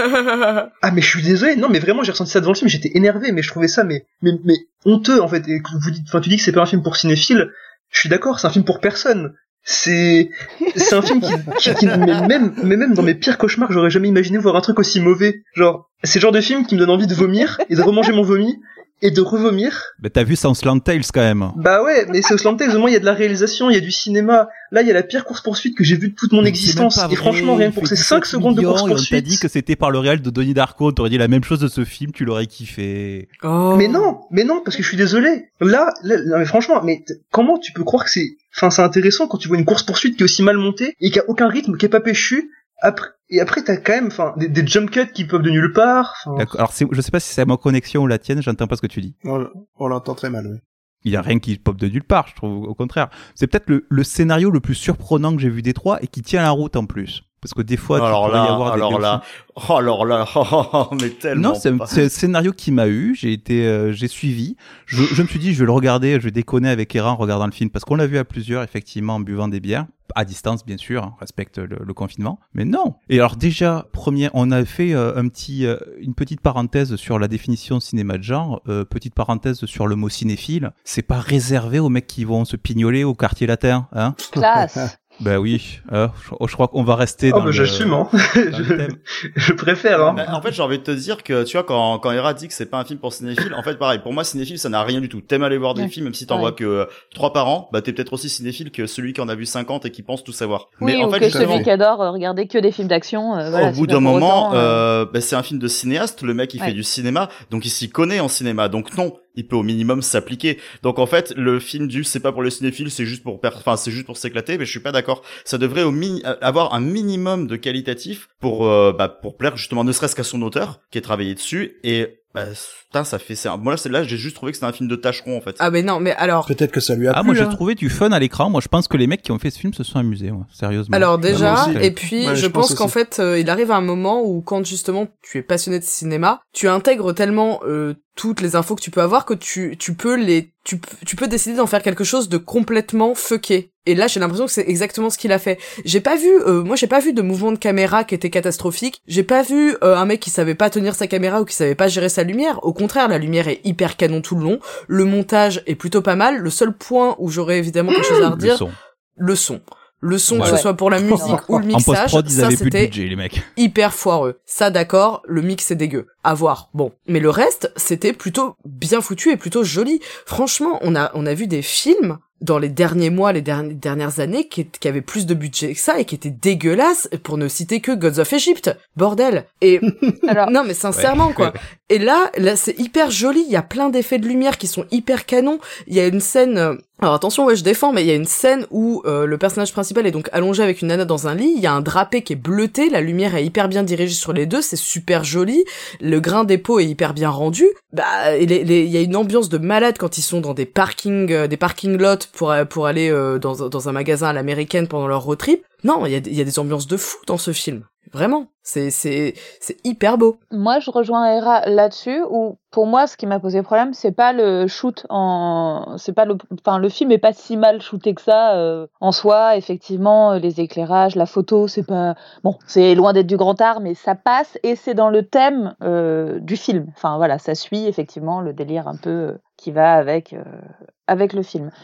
Ah, mais je suis désolé. Non, mais vraiment, j'ai ressenti ça devant le film. J'étais énervé, mais je trouvais ça, mais, mais, mais honteux, en fait. Et que vous dites, enfin, tu dis que c'est pas un film pour cinéphiles. Je suis d'accord, c'est un film pour personne. C'est, c'est un film qui, qui, qui mais même, mais même dans mes pires cauchemars, j'aurais jamais imaginé voir un truc aussi mauvais. Genre, c'est le genre de film qui me donne envie de vomir et de remanger mon vomi et de revomir.
Mais t'as vu Southland Tales quand même.
Bah ouais, mais c'est Southland Tales, au moins il y a de la réalisation, il y a du cinéma. Là, il y a la pire course-poursuite que j'ai vue de toute mon
Mais
existence.
c'est même pas
Et franchement,
vrai,
rien
il
que pour
fait
ces cinq
dix-sept
secondes de
millions, et on t'a
course-poursuite.
dit que c'était par le réel de Donnie Darko, t'aurais dit la même chose de ce film, tu l'aurais kiffé.
Oh.
Mais non, mais non, parce que je suis désolé. Là, là non mais franchement, mais t- comment tu peux croire que c'est, enfin, c'est intéressant quand tu vois une course-poursuite qui est aussi mal montée et qui a aucun rythme, qui est pas péchu. Après, et après, t'as quand même, enfin, des, des jump cuts qui peuvent de nulle part.
D'accord. Alors, c'est, je sais pas si c'est ma connexion ou la tienne, j'entends pas ce que tu dis.
On, on l'entend très mal, oui.
Il y a rien qui pop de nulle part, je trouve, au contraire. C'est peut-être le, le scénario le plus surprenant que j'ai vu des trois et qui tient la route en plus. Parce que des fois, tu
alors
pourrais
là,
y avoir
alors
des
là, oh, alors là, oh, oh, oh, mais tellement.
Non, c'est,
pas.
c'est un scénario qui m'a eu, j'ai été, euh, j'ai suivi. Je, je me suis dit, je vais le regarder, je vais déconner avec Erin en regardant le film, parce qu'on l'a vu à plusieurs, effectivement, en buvant des bières. À distance, bien sûr, on respecte le, le confinement. Mais non. Et alors déjà, premier, on a fait euh, un petit, euh, une petite parenthèse sur la définition cinéma de genre, euh, petite parenthèse sur le mot cinéphile. C'est pas réservé aux mecs qui vont se pignoler au quartier latin, hein.
Classe.
Ben oui, euh, je, je crois qu'on va rester
Oh,
dans
bah,
le...
j'assume, hein. je, je préfère, hein.
Bah, en fait, j'ai envie de te dire que, tu vois, quand, quand Hera dit que c'est pas un film pour cinéphile, en fait, pareil, pour moi, cinéphile, ça n'a rien du tout. T'aimes aller voir des
Ouais.
films, même si t'en
Ouais.
vois que euh, trois par an, bah, t'es peut-être aussi cinéphile que celui qui en a vu cinquante et qui pense tout savoir.
Oui,
Mais en
ou
fait,
que
justement,
celui qui adore euh, regarder que des films d'action. euh, voilà,
au
c'est
bout
pas
d'un
pour
moment,
autant, euh,
euh, bah, c'est un film de cinéaste, le mec il
Ouais.
fait du cinéma, donc il s'y connaît en cinéma, donc non, il peut au minimum s'appliquer. Donc en fait, le film du c'est pas pour les cinéphiles, c'est juste pour, per- enfin c'est juste pour s'éclater, mais je suis pas d'accord. Ça devrait au mini- avoir un minimum de qualitatif pour, euh, bah, pour plaire justement, ne serait-ce qu'à son auteur qui a travaillé dessus et bah, putain, ça fait, c'est un... moi là, c'est là, j'ai juste trouvé que c'était un film de tâcheron en fait.
Ah mais non, mais alors...
Peut-être que ça lui a
Ah,
plu.
moi j'ai
hein.
trouvé du fun à l'écran. Moi je pense que les mecs qui ont fait ce film se sont amusés, moi, sérieusement.
Alors déjà,
moi aussi.
et puis
Ouais,
je,
je
pense,
pense
qu'en
aussi.
fait, euh, il arrive à un moment où quand justement tu es passionné de cinéma, tu intègres tellement euh, toutes les infos que tu peux avoir que tu tu peux les tu p- tu peux décider d'en faire quelque chose de complètement fucké. Et là, j'ai l'impression que c'est exactement ce qu'il a fait. J'ai pas vu, euh, moi j'ai pas vu de mouvement de caméra qui était catastrophique. J'ai pas vu euh, un mec qui savait pas tenir sa caméra ou qui savait pas gérer sa lumière. Au contraire, la lumière est hyper canon tout le long. Le montage est plutôt pas mal. Le seul point où j'aurais évidemment quelque chose à
Le
redire,
son.
le son. Le son,
Ouais.
que ce soit pour la musique ou le
En
mixage,
post-prod, ils
ça
avaient plus de
c'était
budget, les mecs.
hyper foireux. Ça d'accord, le mix est dégueu. À voir. Bon. Mais le reste, c'était plutôt bien foutu et plutôt joli. Franchement, on a, on a vu des films dans les derniers mois, les derni- dernières années, qui, qui avaient plus de budget que ça et qui étaient dégueulasses, pour ne citer que Gods of Egypt. Bordel. Et,
Alors,
non, mais sincèrement,
Ouais.
quoi. Et là, là, c'est hyper joli. Il y a plein d'effets de lumière qui sont hyper canons. Il y a une scène, euh, alors attention, ouais, je défends, mais il y a une scène où euh, le personnage principal est donc allongé avec une nana dans un lit. Il y a un drapé qui est bleuté. La lumière est hyper bien dirigée sur les deux. C'est super joli. Le grain des peaux est hyper bien rendu. Bah, il y a une ambiance de malade quand ils sont dans des parkings, euh, des parking lots pour euh, pour aller euh, dans dans un magasin à l'américaine pendant leur road trip. Non, il y a il y a des ambiances de fou dans ce film. Vraiment, c'est c'est c'est hyper beau.
moi, je rejoins Hera là-dessus, où pour moi, ce qui m'a posé problème, c'est pas le shoot en, c'est pas le, enfin, le film est pas si mal shooté que ça euh, en soi. Effectivement, euh, les éclairages, la photo, c'est pas, bon, c'est loin d'être du grand art, mais ça passe et c'est dans le thème euh, du film. Enfin voilà, ça suit effectivement le délire un peu euh, qui va avec euh, avec le film.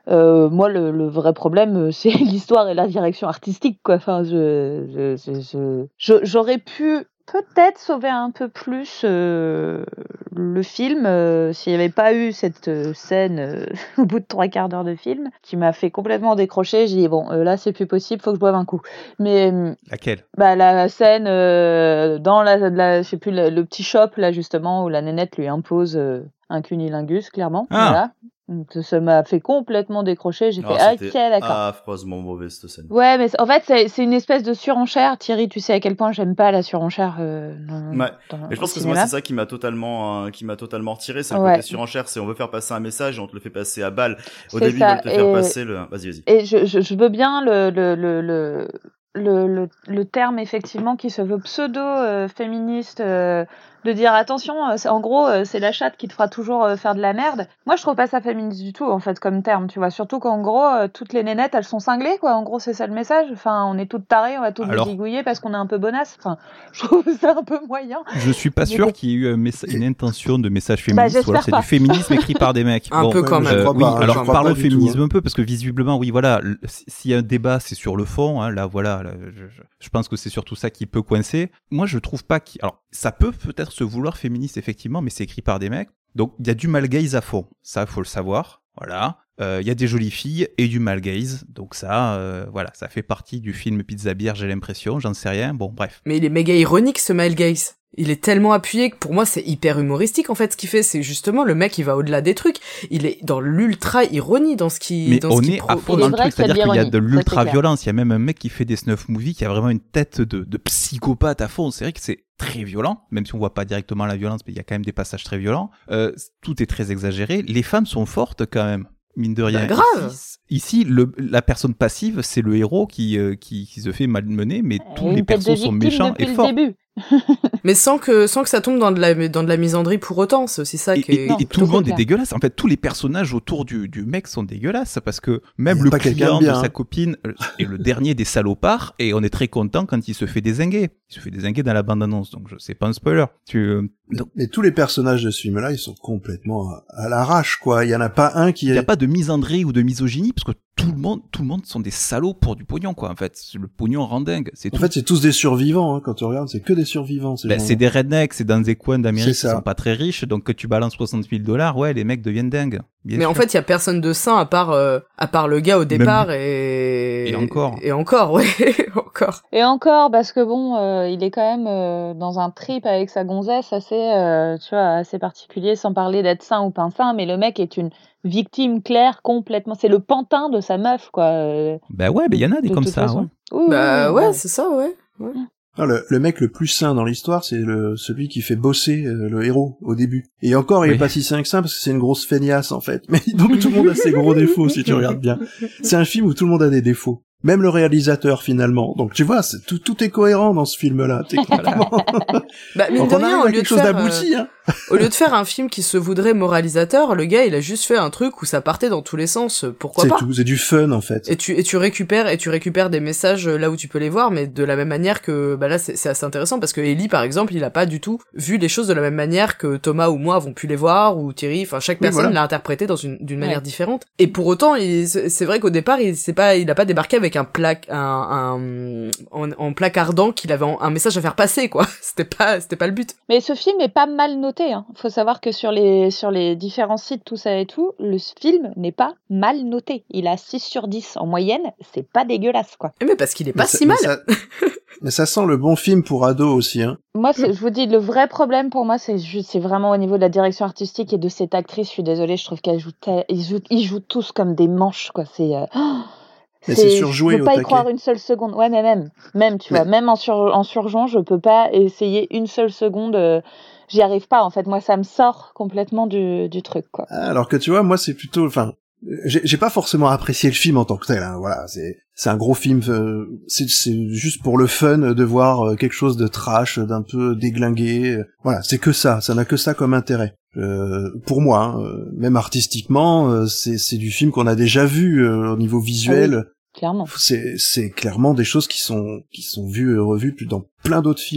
Euh, moi, le, le vrai problème, c'est l'histoire et la direction artistique, quoi. Enfin, je, je, je, je, je- j'aurais pu peut-être sauver un peu plus euh, le film euh, s'il n'y avait pas eu cette euh, scène euh, au bout de trois quarts d'heure de film qui m'a fait complètement décrocher. J'ai dit bon, euh, là, c'est plus possible, faut que je boive un coup. Mais euh,
Laquelle?
bah la scène euh, dans la, la je sais plus le, le petit shop là justement où la nénette lui impose euh, un cunilingus clairement.
Ah.
Voilà. Donc, ça m'a fait complètement décrocher. J'ai
Ah,
fait
c'était
ok d'accord.
affreusement mauvais cette scène.
Ouais, mais c'est- en fait, c'est, c'est une espèce de surenchère. Thierry, tu sais à quel point j'aime pas la surenchère euh, dans,
Ouais.
dans
Et je
au
pense que moi
cinéma.
c'est ça qui m'a totalement euh, qui m'a totalement retiré, c'est le
Ouais.
côté surenchère, c'est on veut faire passer un message et on te le fait passer à balle. Au
C'est
début
ça,
ils veulent te faire
et-
passer le vas-y vas-y.
Et je, je, je veux bien le, le, le, le, le, le, le terme, effectivement, qui se veut pseudo-féministe, euh, de dire attention, euh, c'est- en gros, euh, c'est la chatte qui te fera toujours euh, faire de la merde. Moi, je trouve pas ça féministe du tout, en fait, comme terme, tu vois. Surtout qu'en gros, euh, toutes les nénettes, elles sont cinglées, quoi. En gros, c'est ça le message. Enfin, on est toutes tarées, on va toutes
Alors-
zigouiller parce qu'on est un peu bonasse. Enfin, je trouve ça un peu moyen.
Je suis pas
Mais
sûr
bon.
qu'il y ait eu un messa- une intention de message
Bah,
féministe, ou alors
j'espère
c'est
pas.
du féminisme écrit par des mecs.
Un peu quand
Ouais,
même.
je crois
oui,
pas, hein,
alors
je crois
parlons
pas du tout,
féminisme
hein.
un peu, parce que visiblement, oui, voilà, l- s- s'il y a un débat, c'est sur le fond, hein, là, voilà, là, je, je- je pense que c'est surtout ça qui peut coincer. Moi, je trouve pas qu'il... Alors, ça peut peut-être se vouloir féministe, effectivement, mais c'est écrit par des mecs, donc il y a du male gaze à fond, ça, faut le savoir, voilà. Euh, Il y a des jolies filles et du male gaze, donc ça, euh, voilà, ça fait partie du film Pizza Beer, j'ai l'impression, j'en sais rien, bon, bref.
Mais il est méga ironique, ce male gaze. Il est tellement appuyé que pour moi c'est hyper humoristique en fait ce qu'il fait, c'est justement le mec il va au-delà des trucs, il est dans l'ultra ironie dans ce qui
Mais
dans
on
ce qu'il
est
pro-
à fond
Il
dans
est
le
vrai
truc,
que c'est de
c'est-à-dire qu'il y a
l'ironie,
de
ça, c'est
l'ultra-violence. Il y a même un mec qui fait des snuff movies qui a vraiment une tête de, de psychopathe à fond. C'est vrai que c'est très violent, même si on voit pas directement la violence, mais il y a quand même des passages très violents. Euh, tout est très exagéré. Les femmes sont fortes quand même, mine de rien.
Bah, grave.
Ici, ici, le, la personne passive, c'est le héros qui, euh, qui, qui se fait malmener, mais tous
Une
les
tête de
persos sont
victime
méchants
depuis
et
le
forts.
début.
mais sans que sans que ça tombe dans de la dans de la misandrie pour autant, c'est aussi ça
Et,
qui est
et- et
Non,
tout
plutôt
le monde
clair.
est dégueulasse. En fait, tous les personnages autour du, du mec sont dégueulasses parce que
Il
même
y a
le
pas quelqu'un
client
de bien,
de sa
hein.
copine euh, est le dernier des salopards et on est très content quand il se fait dézinguer. Il se fait dézinguer dans la bande-annonce, donc je sais pas un spoiler. Tu, euh, donc,
Mais tous les personnages de ce film-là, ils sont complètement à, à l'arrache, quoi. Il y en a pas un qui
il n'y a
est...
pas de misandrie ou de misogynie parce que tout le monde, tout le monde sont des salauds pour du pognon, quoi. En fait, le pognon rend dingue. C'est
En
tout.
fait, c'est tous des survivants, hein. Quand tu regardes, c'est que des survivants, ces
Ben,
gens-là.
c'est des rednecks, c'est dans des coins d'Amérique
C'est
qui
ça.
sont pas très riches, donc que tu balances soixante mille dollars, ouais, les mecs deviennent dingues. Bien
mais en
sûr.
fait, il y a personne de sain à part euh, à part le gars au départ et
Et encore.
et encore ouais, encore.
Et encore, parce que bon, euh, il est quand même euh, dans un trip avec sa gonzesse assez, euh, tu vois, assez particulier, sans parler d'être sain ou pas sain, mais le mec est une victime claire complètement. C'est le pantin de sa meuf, quoi. euh,
Ben ouais, ben il y en a des
de
comme
toute
ça,
façon.
ouais.
Oui, oui,
Bah
oui,
ouais,
ouais.
c'est ça ouais. ouais.
Ah, le, le mec le plus sain dans l'histoire, c'est le celui qui fait bosser euh, le héros au début. Et encore, il
Oui.
est pas si sain que ça parce que c'est une grosse feignasse en fait. Mais donc tout le monde a ses gros défauts si tu regardes bien. C'est un film où tout le monde a des défauts. Même le réalisateur finalement. Donc tu vois, c'est, tout, tout est cohérent dans ce film-là. Techniquement.
Bah mine
Donc
de
on
rien,
arrive
au
à
lieu de
quelque chose
faire,
d'abouti. Hein.
euh, au lieu de faire un film qui se voudrait moralisateur, le gars il a juste fait un truc où ça partait dans tous les sens. Pourquoi
C'est
pas?
tout, c'est du fun en fait.
Et tu et tu récupères et tu récupères des messages là où tu peux les voir, mais de la même manière que bah là c'est c'est assez intéressant parce que Ellie par exemple il a pas du tout vu les choses de la même manière que Thomas ou moi avons pu les voir ou Thierry, enfin chaque
Oui,
personne
voilà.
l'a interprété dans une d'une manière
Ouais.
différente. Et pour autant il c'est c'est vrai qu'au départ il c'est pas il a pas débarqué avec un plaque un un en, en placardant qu'il avait un message à faire passer quoi. C'était pas c'était pas le but.
Mais ce film est pas mal noté. Hein. Faut savoir que sur les sur les différents sites, tout ça et tout, le film n'est pas mal noté. Il a six sur dix en moyenne. C'est pas dégueulasse, quoi.
Mais parce qu'il est pas
Mais ça-
si
mais
mal.
ça- Mais ça sent le bon film pour ados aussi, hein.
Moi, c'est- je vous dis, le vrai problème pour moi, c'est juste, c'est vraiment au niveau de la direction artistique et de cette actrice. Je suis désolée, je trouve qu'elle joue, tel- ils jouent, ils jouent tous comme des manches, quoi. C'est, euh, oh,
Mais c'est surjoué
je peux
au
pas y
taquet.
croire une seule seconde. Ouais, mais même, même, tu
Mais-
vois, même en sur, en surjouant, je peux pas essayer une seule seconde. euh, J'y arrive pas, en fait. Moi, ça me sort complètement du, du truc, quoi.
Alors que tu vois, moi c'est plutôt, enfin, j'ai j'ai pas forcément apprécié le film en tant que tel. Hein, voilà, c'est c'est un gros film. euh, c'est c'est juste pour le fun de voir euh, quelque chose de trash, d'un peu déglingué. euh, Voilà, c'est que ça. Ça n'a que ça comme intérêt. Euh, pour moi, hein, euh, même artistiquement, euh, c'est c'est du film qu'on a déjà vu euh, au niveau visuel.
Clairement.
C'est c'est clairement des choses qui sont qui sont vues et revues plus dans plein d'autres films.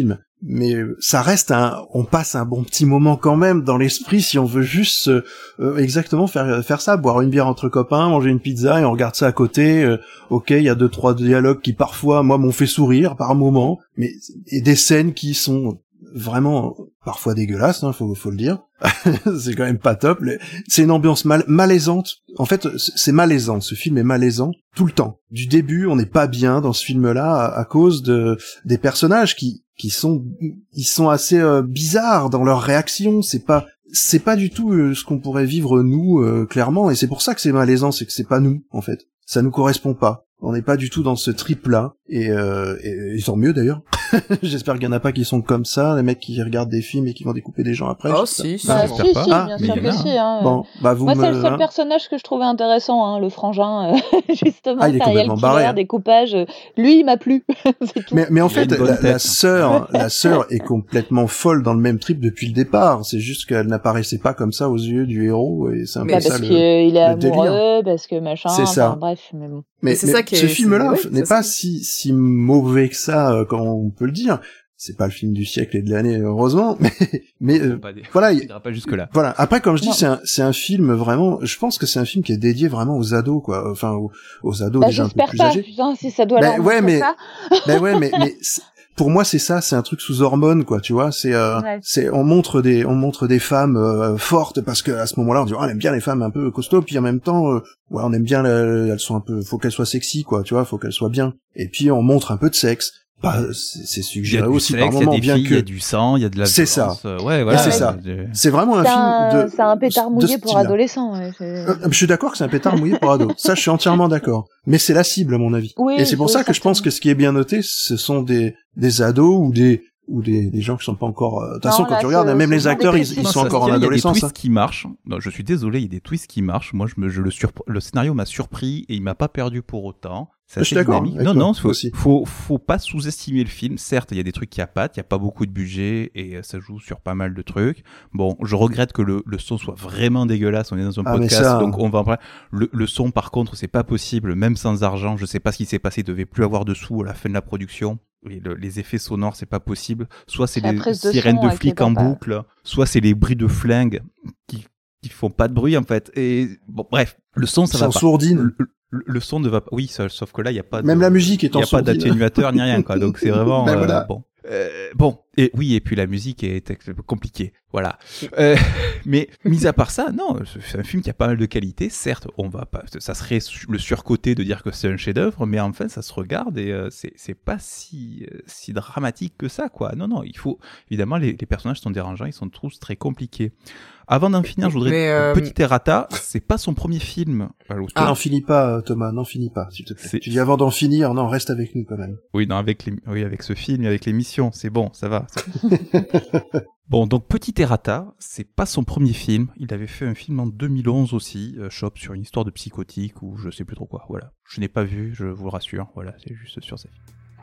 mais ça reste un, on passe un bon petit moment quand même dans l'esprit si on veut juste euh, exactement faire faire ça, boire une bière entre copains, manger une pizza et on regarde ça à côté. Euh, ok, il y a deux trois dialogues qui parfois moi m'ont fait sourire par moment, mais et des scènes qui sont vraiment parfois dégueulasses, hein, faut faut le dire. C'est quand même pas top. C'est une ambiance mal, malaisante. En fait, c'est malaisant. Ce film est malaisant tout le temps. Du début, on n'est pas bien dans ce film-là à, à cause de des personnages qui qui sont ils sont assez euh, bizarres dans leurs réactions. C'est pas c'est pas du tout euh, ce qu'on pourrait vivre nous euh, clairement. Et c'est pour ça que c'est malaisant, c'est que c'est pas nous en fait. Ça nous correspond pas. On n'est pas du tout dans ce trip-là, et, euh, et, et tant mieux d'ailleurs. J'espère qu'il y en a pas qui sont comme ça, les mecs qui regardent des films et qui vont découper des gens après.
Oh si, si,
bah,
bon.
si, si,
pas.
bien
Ah,
sûr que si. Hein.
Bon, bah vous
Moi,
me...
c'est le seul
hein.
personnage que je trouvais intéressant, hein, le frangin, euh, justement,
Ah, il est
serial
complètement
killer,
barré, hein.
découpage. Lui, il m'a plu. C'est tout.
Mais, mais en
Il a
fait,
une bonne
la,
tête.
la sœur, la sœur est complètement folle dans le même trip depuis le départ. C'est juste qu'elle n'apparaissait pas comme ça aux yeux du héros, et c'est un
Bah,
peu ça
parce
le.
qu'il est
le
amoureux,
délire.
parce que machin,
C'est
enfin,
ça.
bref, mais bon.
Mais,
Mais c'est
mais
ça qui est-
ce
c'est-
film-là
ouais,
n'est
c'est
pas
ça.
si si mauvais que ça, euh, comme on peut le dire. C'est pas le film du siècle et de l'année, heureusement, mais mais euh,
Pas des-
voilà.
On
il-
ira pas jusque là.
Voilà. Après, comme je dis,
Non.
c'est un c'est un film vraiment. Je pense que c'est un film qui est dédié vraiment aux ados, quoi. Enfin, aux, aux ados
Bah,
déjà un peu
j'espère
plus
pas,
âgés.
putain, si ça doit
Ben,
leur
ouais,
montrer
mais-
ça.
Ben ouais, mais mais c'est- pour moi c'est ça, c'est un truc sous hormones, quoi. Tu vois, c'est euh,
Ouais.
c'est on montre des on montre des femmes euh, fortes parce que à ce moment-là on dit oh, on aime bien les femmes un peu costauds, puis en même temps euh, ouais on aime bien la- elles sont un peu, faut qu'elles soient sexy, quoi. Tu vois, faut qu'elles soient bien. Et puis on montre un peu de sexe. Bah c'est c'est
Il y a
suggéré
du
aussi
sexe,
par
il y a
moment,
des
bien
filles, il
que
y a du sang, il y a de la
C'est
violence.
ça.
euh, Ouais, voilà.
c'est ça.
euh,
c'est vraiment un
C'est
film
un,
de
c'est un pétard
de
mouillé
ce
pour
style-là.
adolescents. Ouais, c'est-
Euh, je suis d'accord que c'est un pétard mouillé pour ado. Ça, je suis entièrement d'accord. Mais c'est la cible, à mon avis.
Oui,
Et c'est pour
oui,
ça que je pense
certainement.
que ce qui est bien noté, ce sont des, des ados ou des, ou des, des gens qui sont pas encore, euh, de toute
Non,
façon,
là,
quand tu regardes,
ce-
même
ce
les
sont
acteurs,
des
ils,
petits.
ils
Non,
sont
ça,
encore en
c'est-à-dire,
adolescence.
Il y a des
hein.
twists qui marchent. Non, je suis désolé, il y a des twists qui marchent. Moi, je, me, je le, surp- le scénario m'a surpris et il m'a pas perdu pour autant. C'est
Je suis
assez
d'accord
dynamique.
avec
Non,
toi,
non, faut,
aussi.
faut, faut pas sous-estimer le film. Certes, il y a des trucs qui appâtent, il y a pas beaucoup de budget et euh, ça joue sur pas mal de trucs. Bon, je regrette que le, le son soit vraiment dégueulasse. On est dans un
Ah, mais
podcast,
ça,
donc on va en parler. Le, le son, par contre, c'est pas possible, même sans argent. Je sais pas ce qui s'est passé. Il devait plus avoir de sous à la fin de la production. Et le- les effets sonores, c'est pas possible. Soit c'est
La
les
prise de
sirènes
son
de
avec
flics
les
en
lampes.
boucle, soit c'est les bruits de flingues qui qui font pas de bruit en fait. Et bon, bref, le son ça
C'est
va
en
pas.
sourdine.
Le, le- le son ne va pas. Oui, ça- sauf que là il y a pas. De,
Même la musique est
Il
en
y a pas
sourdine.
d'atténuateur ni rien quoi. Donc c'est vraiment
Ben
euh,
voilà.
bon. Euh, bon, et oui, et puis la musique est ex- compliquée, voilà. Euh, mais mis à part ça, non, c'est un film qui a pas mal de qualité. Certes, on va pas, ça serait su- le surcoté de dire que c'est un chef-d'œuvre, mais enfin, ça se regarde et euh, c'est c'est pas si euh, si dramatique que ça, quoi. Non, non, il faut évidemment les, les personnages sont dérangeants, ils sont tous très compliqués. Avant d'en finir, je voudrais
Mais,
un
euh,
petit errata. C'est pas son premier film. Alors,
Ah, n'en finis pas, Thomas, n'en finis pas, s'il te plaît.
C'est-
Tu dis avant d'en finir, non, reste avec nous quand même.
Oui, non, avec les, oui, avec ce film, et avec l'émission, c'est bon, ça va. c'est- Bon, donc petit errata, c'est pas son premier film. Il avait fait un film en deux mille onze aussi, euh, Shop, sur une histoire de psychotique ou je sais plus trop quoi. Voilà, je n'ai pas vu, je vous le rassure. Voilà, c'est juste sur ça.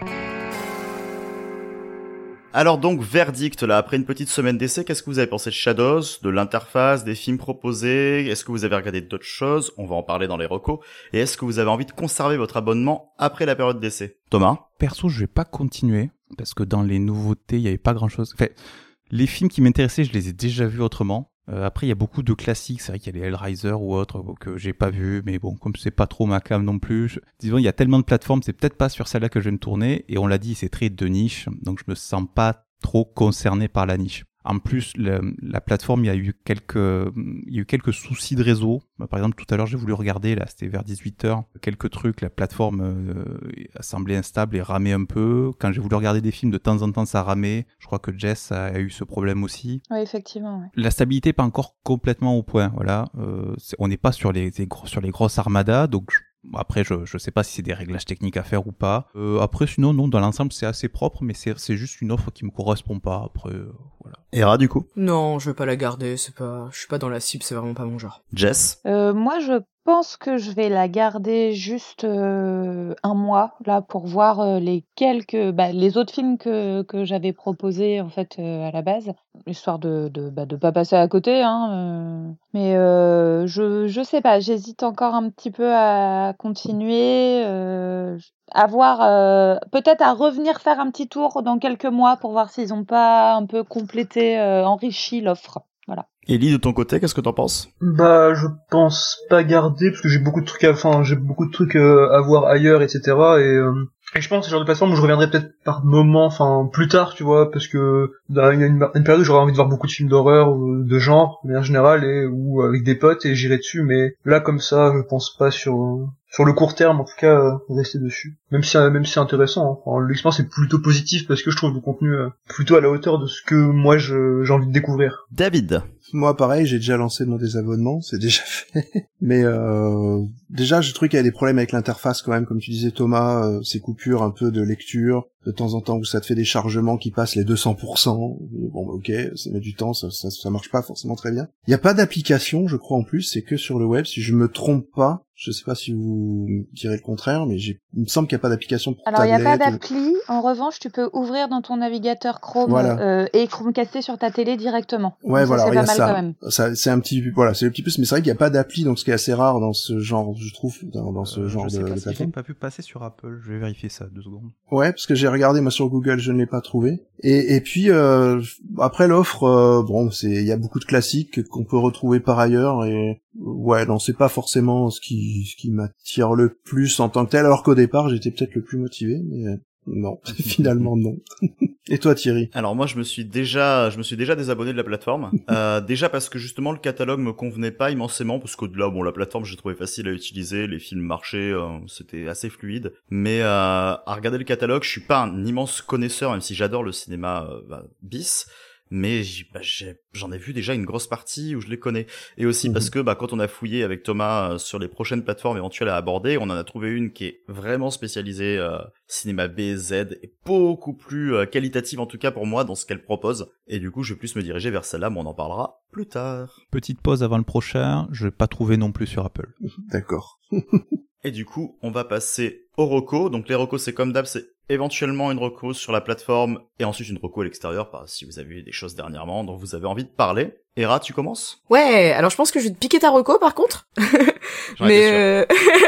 Alors donc, verdict, là, après une petite semaine d'essai, qu'est-ce que vous avez pensé de Shadows, de l'interface, des films proposés? Est-ce que vous avez regardé d'autres choses? On va en parler dans les recos. Et est-ce que vous avez envie de conserver votre abonnement après la période d'essai? Thomas?
Perso, je vais pas continuer parce que dans les nouveautés, il y avait pas grand-chose. Enfin, les films qui m'intéressaient, je les ai déjà vus autrement. Euh, après, il y a beaucoup de classiques. C'est vrai qu'il y a les Hellraiser ou autres que j'ai pas vu, mais bon, comme c'est pas trop ma cam non plus. Je... Disons, il y a tellement de plateformes, c'est peut-être pas sur celle-là que je vais me tourner. Et on l'a dit, c'est très de niche, donc je me sens pas trop concerné par la niche. En plus, le, la plateforme, il y a eu quelques, il y a eu quelques soucis de réseau. Par exemple, tout à l'heure, j'ai voulu regarder, là, c'était vers dix-huit heures, quelques trucs, la plateforme euh, a semblé instable et ramait un peu. Quand j'ai voulu regarder des films, de temps en temps, ça ramait. Je crois que Jess a, a eu ce problème aussi.
Oui, effectivement. Ouais.
La stabilité n'est pas encore complètement au point, voilà. Euh, c'est, on n'est pas sur les, les gros, sur les grosses armadas, donc... Je, Après, je je sais pas si c'est des réglages techniques à faire ou pas. Euh, après, sinon, non, dans l'ensemble, c'est assez propre, mais c'est c'est juste une offre qui me correspond pas. Après, euh, voilà.
Hera, du coup?
Non, je vais pas la garder, c'est pas, je suis pas dans la cible, c'est vraiment pas mon genre.
Jess?
Euh, moi, je pense que je vais la garder juste euh, un mois là pour voir euh, les quelques, bah, les autres films que que j'avais proposés en fait euh, à la base. histoire de de bah, de pas passer à côté, hein. Euh... Mais euh, je je sais pas, j'hésite encore un petit peu à continuer, euh, à voir, euh, peut-être à revenir faire un petit tour dans quelques mois pour voir s'ils ont pas un peu complété, euh, enrichi l'offre. Voilà.
Ellie, de ton côté, qu'est-ce que t'en penses?
Bah, je pense pas garder, parce que j'ai beaucoup de trucs à, enfin, j'ai beaucoup de trucs euh, à voir ailleurs, et cetera. Et, euh, et je pense que c'est le genre de plateforme où je reviendrai peut-être par moment, enfin, plus tard, tu vois, parce que dans une, une, une période où j'aurais envie de voir beaucoup de films d'horreur, ou de genre, de manière générale, et, ou avec des potes, et j'irai dessus, mais là, comme ça, je pense pas sur, euh, sur le court terme, en tout cas, euh, rester dessus. Même si, même si c'est intéressant, hein. Enfin, l'expérience est plutôt positive, parce que je trouve le contenu euh, plutôt à la hauteur de ce que moi, je, j'ai envie de découvrir.
David.
Moi, pareil, j'ai déjà lancé mon désabonnement, c'est déjà fait. Mais euh, déjà, je trouve qu'il y a des problèmes avec l'interface quand même, comme tu disais Thomas, euh, ces coupures un peu de lecture, de temps en temps où ça te fait des chargements qui passent les deux cents pour cent. Bon, bah, ok, ça met du temps, ça, ça, ça marche pas forcément très bien. Il n'y a pas d'application, je crois en plus, c'est que sur le web, si je me trompe pas. Je sais pas si vous direz le contraire, mais j'ai... il me semble qu'il n'y a pas d'application pour
Alors,
tablette.
Alors, il n'y a pas d'appli. Ou... En revanche, tu peux ouvrir dans ton navigateur Chrome voilà. euh, et Chromecaster sur ta télé directement.
Ouais, donc voilà,
ça, c'est pas mal
ça.
quand même.
Ça, c'est un petit, voilà, c'est le petit plus, mais c'est vrai qu'il n'y a pas d'appli, donc ce qui est assez rare dans ce genre, je trouve, dans, dans ce
euh,
genre
je
de,
sais pas
de
si
plateforme.
J'ai pas pu passer sur Apple. Je vais vérifier ça deux secondes.
Ouais, parce que j'ai regardé moi sur Google, je ne l'ai pas trouvé. Et, et puis euh, après l'offre, euh, bon, c'est, il y a beaucoup de classiques qu'on peut retrouver par ailleurs et ouais, non, c'est pas forcément ce qui, ce qui m'attire le plus en tant que tel, alors qu'au départ, j'étais peut-être le plus motivé, mais non, finalement non. Et toi, Thierry?
Alors moi, je me suis déjà, je me suis déjà désabonné de la plateforme. euh, déjà parce que justement le catalogue me convenait pas immensément, parce qu'au-delà, bon, la plateforme, j'ai trouvé facile à utiliser, les films marchaient, euh, c'était assez fluide. Mais euh, à regarder le catalogue, je suis pas un immense connaisseur, même si j'adore le cinéma euh, bah, bis. Mais bah, j'ai, j'en ai vu déjà une grosse partie où je les connais. Et aussi mmh. parce que bah, quand on a fouillé avec Thomas euh, sur les prochaines plateformes éventuelles à aborder, on en a trouvé une qui est vraiment spécialisée euh, cinéma B, Z, et beaucoup plus euh, qualitative en tout cas pour moi dans ce qu'elle propose. Et du coup, je vais plus me diriger vers celle-là, mais on en parlera plus tard.
Petite pause avant le prochain, je vais pas trouver non plus sur Apple.
D'accord.
Et du coup, on va passer aux recos. Donc les recos, c'est comme d'hab, c'est éventuellement une reco sur la plateforme et ensuite une reco à l'extérieur, bah, si vous avez vu des choses dernièrement dont vous avez envie de parler. Hera, tu commences?
Ouais, alors je pense que je vais te piquer ta reco par contre. Mais euh...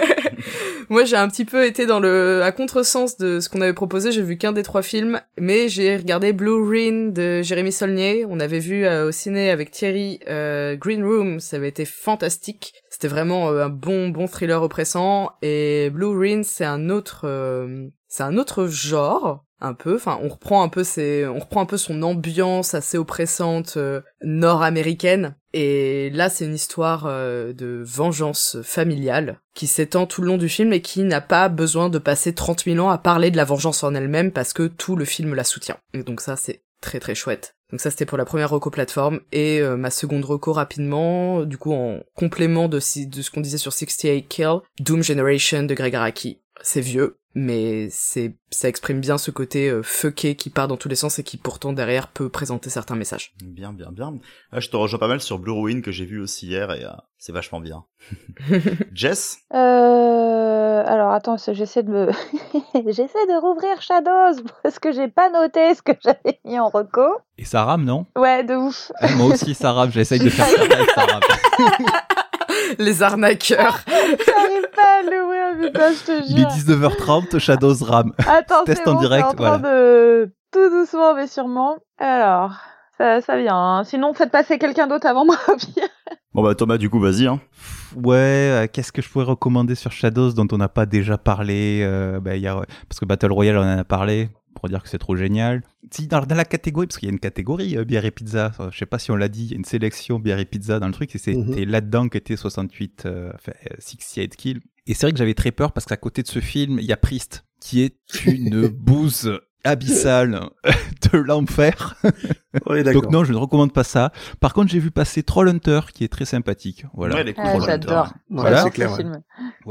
moi j'ai un petit peu été dans le à contresens de ce qu'on avait proposé, j'ai vu qu'un des trois films, mais j'ai regardé Blue Ruin de Jérémy Saulnier. On avait vu euh, au ciné avec Thierry euh, Green Room, ça avait été fantastique. C'était vraiment euh, un bon bon thriller oppressant, et Blue Ruin c'est un autre euh, c'est un autre genre un peu, enfin on reprend un peu ses on reprend un peu son ambiance assez oppressante euh, nord-américaine, et là c'est une histoire euh, de vengeance familiale qui s'étend tout le long du film et qui n'a pas besoin de passer trente mille ans à parler de la vengeance en elle-même parce que tout le film la soutient. Et donc ça c'est très très chouette. Donc ça c'était pour la première reco plateforme, et euh, ma seconde reco rapidement, du coup en complément de, de ce qu'on disait sur soixante-dix-huit Kill, Doom Generation de Greg Araki. C'est vieux, mais c'est ça exprime bien ce côté euh, fucké qui part dans tous les sens et qui pourtant derrière peut présenter certains messages.
Bien, bien, bien. Ah, je te rejoins pas mal sur Blue Ruin que j'ai vu aussi hier et euh, c'est vachement bien. Jess?
Euh... Alors attends, j'essaie de me... j'essaie de rouvrir Shadows parce que j'ai pas noté ce que j'avais mis en reco.
Et ça rame, non?
Ouais, de ouf.
Ah, moi aussi ça rame, j'essaye de faire ça et ça rame.
Les arnaqueurs.
J'arrive pas à l'ouvrir, putain, je te jure.
Il est dix-neuf heures trente, Shadows RAM.
Attends,
Test
c'est
en
bon,
direct,
c'est en train
voilà.
de... Tout doucement, mais sûrement. Alors, ça, ça vient. Hein. Sinon, faites passer quelqu'un d'autre avant moi, au pire.
Bon bah Thomas, du coup, vas-y. Hein.
Ouais, euh, qu'est-ce que je pourrais recommander sur Shadows dont on n'a pas déjà parlé euh, bah, y a... Parce que Battle Royale, on en a parlé. Pour dire que c'est trop génial. Si, dans, dans la catégorie, parce qu'il y a une catégorie euh, bière et pizza, je sais pas si on l'a dit, il y a une sélection bière et pizza dans le truc, et c'était mm-hmm. là-dedans qu'était soixante-huit, euh, enfin, soixante-dix-huit Kill. Et c'est vrai que j'avais très peur parce qu'à côté de ce film, il y a Priest, qui est une bouse abyssale de l'enfer.
Oui,
donc non, je ne recommande pas ça. Par contre, j'ai vu passer Trollhunter, qui est très sympathique. Voilà.
Ouais, les coups
ah,
Trollhunter.
J'adore.
Voilà,
j'adore
c'est clair.
ce
Ouais.
film.
Voilà.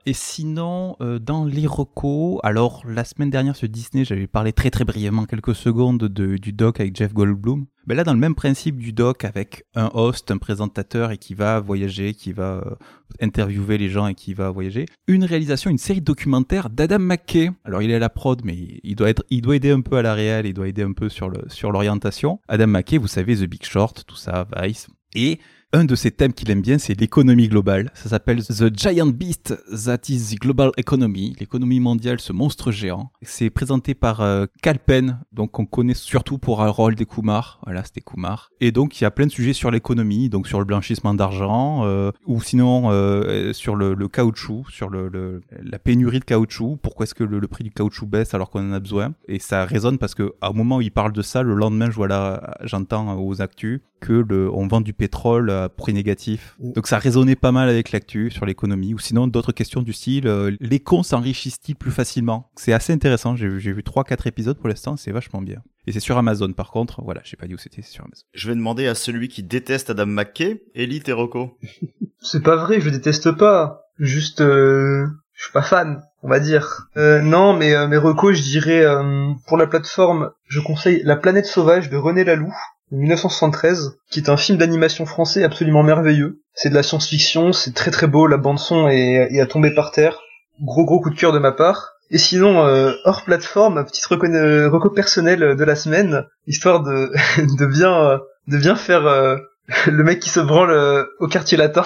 Et sinon, euh, dans les recos, alors la semaine dernière sur Disney, j'avais parlé très très brièvement quelques secondes de, du doc avec Jeff Goldblum. Ben là, dans le même principe du doc avec un host, un présentateur et qui va voyager, qui va euh, interviewer les gens et qui va voyager. Une réalisation, une série documentaire d'Adam McKay. Alors il est à la prod, mais il doit être, il doit aider un peu à la réal, il doit aider un peu sur le sur l'orientation. Adam McKay, vous savez, The Big Short, tout ça, Vice. Et un de ses thèmes qu'il aime bien, c'est l'économie globale. Ça s'appelle The Giant Beast That is the Global Economy. L'économie mondiale, ce monstre géant. C'est présenté par euh, Kal Penn, donc on connaît surtout pour un rôle des Kumar. Voilà, c'était Kumar. Et donc il y a plein de sujets sur l'économie, donc sur le blanchissement d'argent, euh, ou sinon euh, sur le, le caoutchouc, sur le, le, la pénurie de caoutchouc. Pourquoi est-ce que le, le prix du caoutchouc baisse alors qu'on en a besoin? Et ça résonne parce que au moment où il parle de ça, le lendemain, je vois là, j'entends aux actus que le, on vend du pétrole à prix négatif. Donc ça résonnait pas mal avec l'actu sur l'économie, ou sinon d'autres questions du style euh, les cons s'enrichissent-ils plus facilement? C'est assez intéressant, j'ai, j'ai vu trois quatre épisodes pour l'instant, c'est vachement bien. Et c'est sur Amazon par contre, voilà, j'ai pas dit où c'était, c'est sur Amazon.
Je vais demander à celui qui déteste Adam McKay, Ellie Terroco.
C'est pas vrai, je déteste pas. Juste, euh, je suis pas fan, on va dire. Euh, non, mais euh, mes recos, je dirais, euh, pour la plateforme, je conseille La Planète Sauvage de René Laloux, dix-neuf cent soixante-treize, qui est un film d'animation français absolument merveilleux. C'est de la science-fiction, c'est très très beau, la bande-son est, est à tomber par terre. Gros gros coup de cœur de ma part. Et sinon, euh, hors plateforme, ma petite reco, reco personnelle de la semaine, histoire de, de bien, de bien faire euh, le mec qui se branle euh, au quartier latin.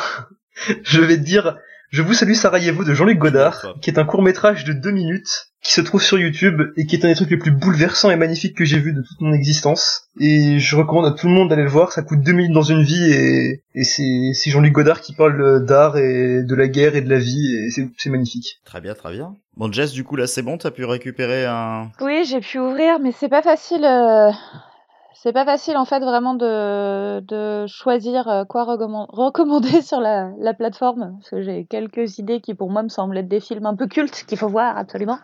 Je vais te dire, je vous salue Sarajevo de Jean-Luc Godard, qui est un court-métrage de deux minutes, qui se trouve sur YouTube, et qui est un des trucs les plus bouleversants et magnifiques que j'ai vu de toute mon existence. Et je recommande à tout le monde d'aller le voir, ça coûte deux minutes dans une vie, et, et c'est, c'est Jean-Luc Godard qui parle d'art et de la guerre et de la vie, et c'est, c'est magnifique.
Très bien, très bien. Bon, Jess, du coup, là, c'est bon, t'as pu récupérer un...
Oui, j'ai pu ouvrir, mais c'est pas facile... Euh... C'est pas facile en fait vraiment de, de choisir quoi recommand- recommander sur la, la plateforme, parce que j'ai quelques idées qui pour moi me semblent être des films un peu cultes qu'il faut voir absolument.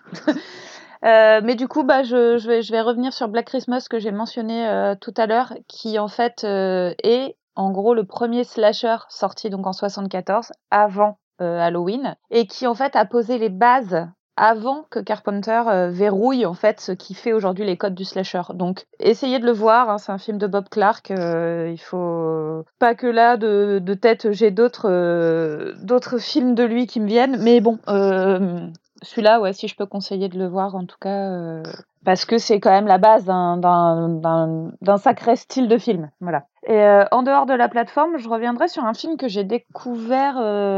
euh, mais du coup, bah, je, je, vais, je vais revenir sur Black Christmas que j'ai mentionné euh, tout à l'heure, qui en fait euh, est en gros le premier slasher sorti donc en soixante-quatorze, avant euh, Halloween, et qui en fait a posé les bases avant que Carpenter euh, verrouille en fait ce qui fait aujourd'hui les codes du slasher. Donc essayez de le voir, hein, c'est un film de Bob Clark, euh, il faut pas que là de, de tête j'ai d'autres euh, d'autres films de lui qui me viennent, mais bon euh, celui-là ouais si je peux conseiller de le voir en tout cas euh, parce que c'est quand même la base d'un, d'un, d'un, d'un sacré style de film, voilà. Et euh, en dehors de la plateforme, je reviendrai sur un film que j'ai découvert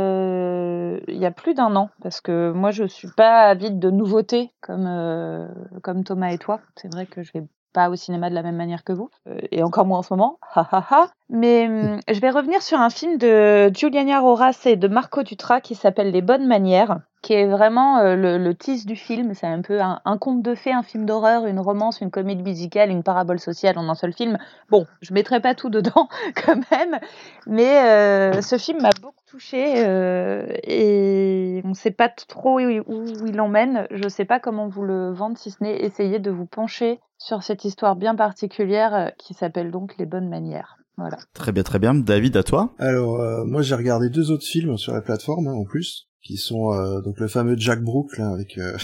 euh, il y a plus d'un an, parce que moi je suis pas avide de nouveautés comme euh, comme Thomas et toi. C'est vrai que je vais pas au cinéma de la même manière que vous, euh, et encore moins en ce moment, ha ha ha. Mais hum, je vais revenir sur un film de Giuliana Roras et de Marco Dutra qui s'appelle Les Bonnes Manières, qui est vraiment euh, le, le tease du film. C'est un peu un, un conte de fées, un film d'horreur, une romance, une comédie musicale, une parabole sociale en un seul film. Bon, je mettrai pas tout dedans quand même, mais euh, ce film m'a beaucoup touchée euh, et on sait pas trop où, où il emmène. Je sais pas comment vous le vendre, si ce n'est essayer de vous pencher sur cette histoire bien particulière euh, qui s'appelle donc Les Bonnes Manières. Voilà.
Très bien, très bien. David, à toi.
Alors, euh, moi j'ai regardé deux autres films sur la plateforme, hein, en plus, qui sont euh, donc le fameux Jack Brooke, là, avec euh,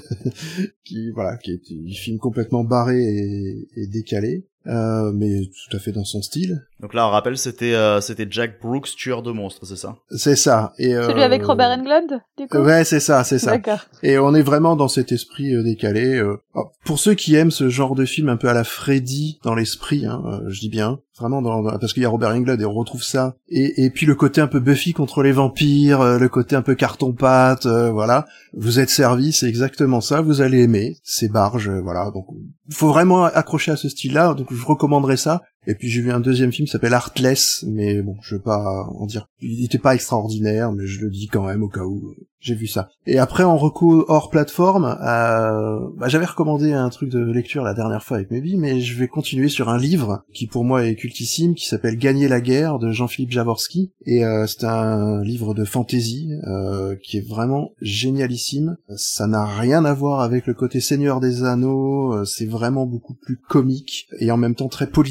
qui voilà, qui est un film complètement barré et, et décalé, euh, mais tout à fait dans son style.
Donc là, on rappelle, c'était euh, c'était Jack Brooks, tueur de monstres, c'est ça?
C'est ça. Et euh,
celui avec Robert Englund, du coup.
Ouais, c'est ça, c'est ça.
D'accord.
Et on est vraiment dans cet esprit euh, décalé. Euh. Alors, pour ceux qui aiment ce genre de film un peu à la Freddy dans l'esprit, hein, euh, je dis bien, vraiment dans, dans, parce qu'il y a Robert Englund et on retrouve ça. Et, et puis le côté un peu Buffy contre les vampires, euh, le côté un peu carton-pâte, euh, voilà. Vous êtes servi, c'est exactement ça. Vous allez aimer ces barges, euh, voilà. Donc, faut vraiment accrocher à ce style-là. Donc, je recommanderais ça. Et puis j'ai vu un deuxième film qui s'appelle Heartless, mais bon, je vais pas en dire. Il était pas extraordinaire, mais je le dis quand même au cas où. J'ai vu ça. Et après, en reco hors plateforme, euh, bah, j'avais recommandé un truc de lecture la dernière fois avec Maybe, mais je vais continuer sur un livre qui pour moi est cultissime, qui s'appelle Gagner la guerre de Jean-Philippe Jaworski. Et euh, c'est un livre de fantasy euh, qui est vraiment génialissime. Ça n'a rien à voir avec le côté Seigneur des Anneaux. C'est vraiment beaucoup plus comique et en même temps très politique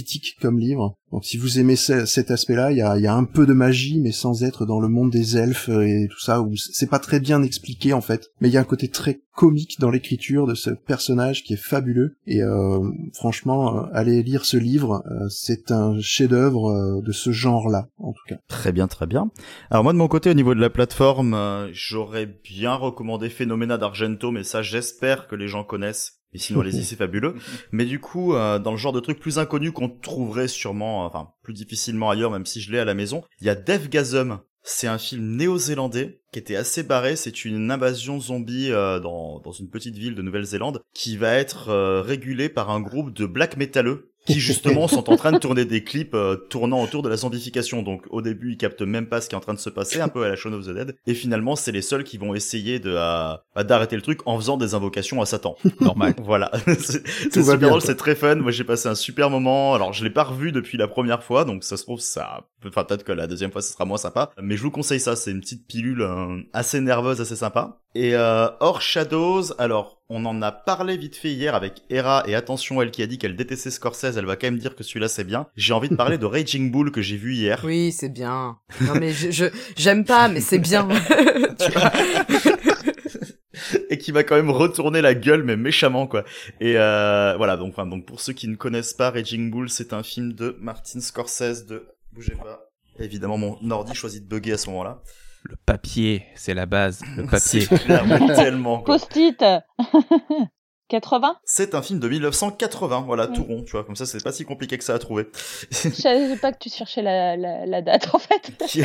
comme livre. Donc si vous aimez ce, cet aspect-là, il y a, y a un peu de magie, mais sans être dans le monde des elfes et tout ça, où c'est pas très bien expliqué en fait. Mais il y a un côté très comique dans l'écriture de ce personnage qui est fabuleux. Et euh, franchement, euh, allez lire ce livre, euh, c'est un chef-d'œuvre euh, de ce genre-là, en tout cas.
Très bien, très bien. Alors moi de mon côté, au niveau de la plateforme, euh, j'aurais bien recommandé Phenomena d'Argento, mais ça j'espère que les gens connaissent. Et sinon, allez-y, c'est fabuleux. Mais du coup, euh, dans le genre de trucs plus inconnus qu'on trouverait sûrement, enfin, plus difficilement ailleurs, même si je l'ai à la maison, il y a Deathgasm. C'est un film néo-zélandais qui était assez barré. C'est une invasion zombie euh, dans, dans une petite ville de Nouvelle-Zélande qui va être euh, régulée par un groupe de black métalleux qui justement sont en train de tourner des clips euh, tournant autour de la zombification. Donc au début, ils captent même pas ce qui est en train de se passer, un peu à la Shaun of the Dead. Et finalement, c'est les seuls qui vont essayer de euh, d'arrêter le truc en faisant des invocations à Satan.
Normal.
Voilà. c'est c'est super drôle, c'est très fun. Moi, j'ai passé un super moment. Alors, je l'ai pas revu depuis la première fois, donc ça se trouve, ça... Enfin, peut-être que la deuxième fois, ce sera moins sympa. Mais je vous conseille ça. C'est une petite pilule euh, assez nerveuse, assez sympa. Et euh, hors Shadows, alors... On en a parlé vite fait hier avec Hera, et attention, elle qui a dit qu'elle détestait Scorsese, elle va quand même dire que celui-là c'est bien. J'ai envie de parler de Raging Bull que j'ai vu hier.
Oui, c'est bien. Non mais je, je j'aime pas, mais c'est bien. Tu vois.
Et qui m'a quand même retourné la gueule, mais méchamment quoi. Et euh, voilà, donc, enfin, donc pour ceux qui ne connaissent pas, Raging Bull, c'est un film de Martin Scorsese de... Bougez pas. Évidemment, mon ordi choisit de bugger à ce moment-là.
Le papier, c'est la base, le papier.
C'est clairement tellement quoi.
Post-it. quatre-vingts.
C'est un film de mille neuf cent quatre-vingts, voilà, tout rond, tu vois, comme ça c'est pas si compliqué que ça à trouver.
Je savais pas que tu cherchais la, la, la date en fait.
qui,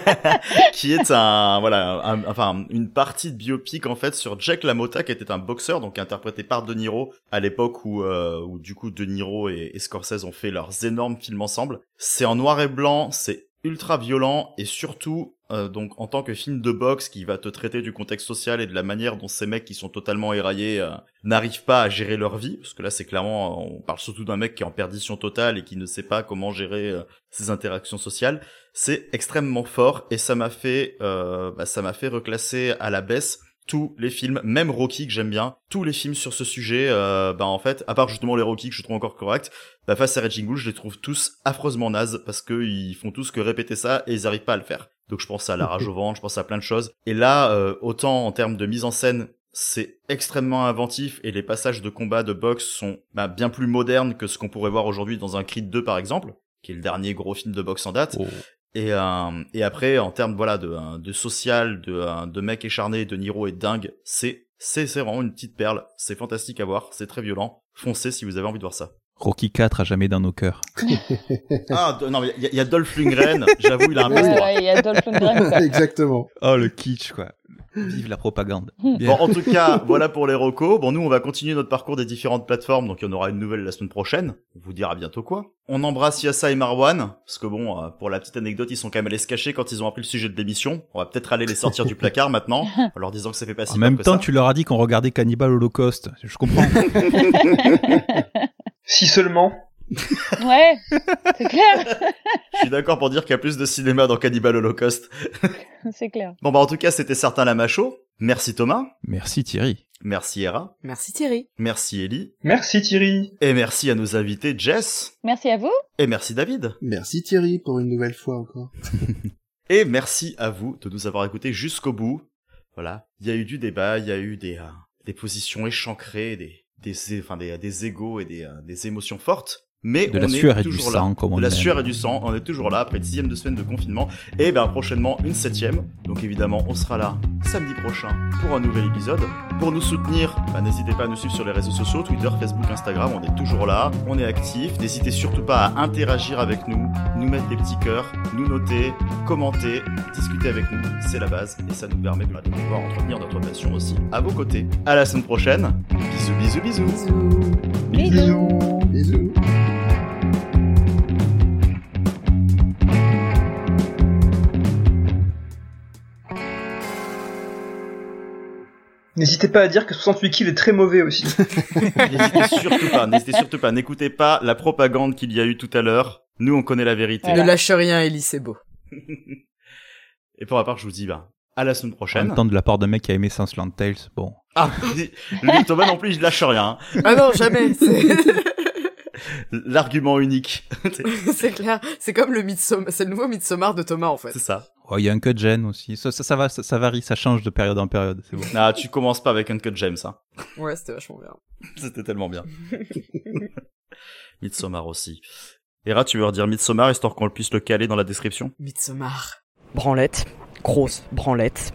qui est un, voilà, un, enfin, une partie de biopic en fait sur Jack LaMotta qui était un boxeur, donc interprété par De Niro, à l'époque où, euh, où du coup De Niro et, et Scorsese ont fait leurs énormes films ensemble. C'est en noir et blanc, c'est ultra violent et surtout euh, donc en tant que film de boxe qui va te traiter du contexte social et de la manière dont ces mecs qui sont totalement éraillés euh, n'arrivent pas à gérer leur vie, parce que là c'est clairement, on parle surtout d'un mec qui est en perdition totale et qui ne sait pas comment gérer euh, ses interactions sociales. C'est extrêmement fort et ça m'a fait euh, bah, ça m'a fait reclasser à la baisse tous les films, même Rocky que j'aime bien, tous les films sur ce sujet, euh, bah en fait, à part justement les Rocky que je trouve encore corrects, bah face à Raging Bull, je les trouve tous affreusement nazes parce que ils font tous que répéter ça et ils arrivent pas à le faire. Donc je pense à La Rage au ventre, je pense à plein de choses. Et là, euh, autant en termes de mise en scène, c'est extrêmement inventif et les passages de combat de boxe sont bah, bien plus modernes que ce qu'on pourrait voir aujourd'hui dans un Creed deux par exemple, qui est le dernier gros film de boxe en date. Oh. Et euh, et après en termes voilà de de social, de de mec écharné, De Niro est dingue, c'est c'est c'est vraiment une petite perle, c'est fantastique à voir, c'est très violent. Foncez si vous avez envie de voir ça.
Rocky quatre à jamais dans nos cœurs.
Ah non mais il y, y a Dolph Lundgren, j'avoue il a un peu droit.
Ouais, il y a Dolph Lundgren quoi.
Exactement.
Oh le kitsch quoi. Vive la propagande.
Bien. Bon, en tout cas, voilà pour les recos. Bon, nous, on va continuer notre parcours des différentes plateformes, donc il y en aura une nouvelle la semaine prochaine. On vous dira bientôt quoi. On embrasse Yassa et Marwan, parce que bon, pour la petite anecdote, ils sont quand même allés se cacher quand ils ont appris le sujet de l'émission. On va peut-être aller les sortir du placard maintenant, en leur disant que ça fait pas si
En même
que
temps,
ça.
tu leur as dit qu'on regardait Cannibal Holocaust. Je comprends.
Si seulement.
Ouais, c'est clair.
Je suis d'accord pour dire qu'il y a plus de cinéma dans Cannibal Holocaust.
C'est clair.
Bon bah en tout cas, c'était Certain Lamacho. Merci Thomas.
Merci Thierry.
Merci Hera.
Merci Thierry.
Merci Ellie.
Merci Thierry.
Et merci à nos invités Jess.
Merci à vous.
Et merci David.
Merci Thierry pour une nouvelle fois encore.
Et merci à vous de nous avoir écoutés jusqu'au bout. Voilà, il y a eu du débat, il y a eu des euh, des positions échancrées, des des enfin des des égos et des euh, des émotions fortes. Mais
de
on
la sueur
est
et du
toujours
sang,
là.
comme on
de la
aime.
sueur et du sang, on est toujours là après une sixième de semaine de confinement. Et ben prochainement une septième. Donc évidemment, on sera là samedi prochain pour un nouvel épisode. Pour nous soutenir, bah, n'hésitez pas à nous suivre sur les réseaux sociaux, Twitter, Facebook, Instagram. On est toujours là, on est actifs. N'hésitez surtout pas à interagir avec nous, nous mettre des petits cœurs, nous noter, commenter, discuter avec nous. C'est la base et ça nous permet de pouvoir entretenir notre passion aussi à vos côtés. À la semaine prochaine. Bisous, bisous, bisous.
Bisous.
Bisous. Bisous.
N'hésitez pas à dire que soixante-huit kills est très mauvais aussi.
N'hésitez surtout pas, n'hésitez surtout pas, n'écoutez pas la propagande qu'il y a eu tout à l'heure. Nous, on connaît la vérité.
Ne lâche rien, Ellie, c'est beau.
Et pour ma part, je vous dis, bah, à la semaine
En
prochaine.
même temps, de la part d'un mec qui a aimé Southland Tales, bon.
Ah, lui, Thomas non plus, je lâche rien.
Ah non, jamais. C'est...
Là, l'argument unique.
C'est clair, c'est comme le Midsommar, c'est le nouveau Midsommar de Thomas en fait.
C'est ça.
Oh, il y a un cut gêne aussi. Ça, ça, ça va, ça, ça varie, ça change de période en période. C'est bon.
Ah, tu commences pas avec Uncut James, hein.
Ouais, c'était vachement bien.
C'était tellement bien. Midsommar aussi. Hera, tu veux redire Midsommar histoire qu'on puisse le caler dans la description?
Midsommar.
Branlette. Grosse branlette.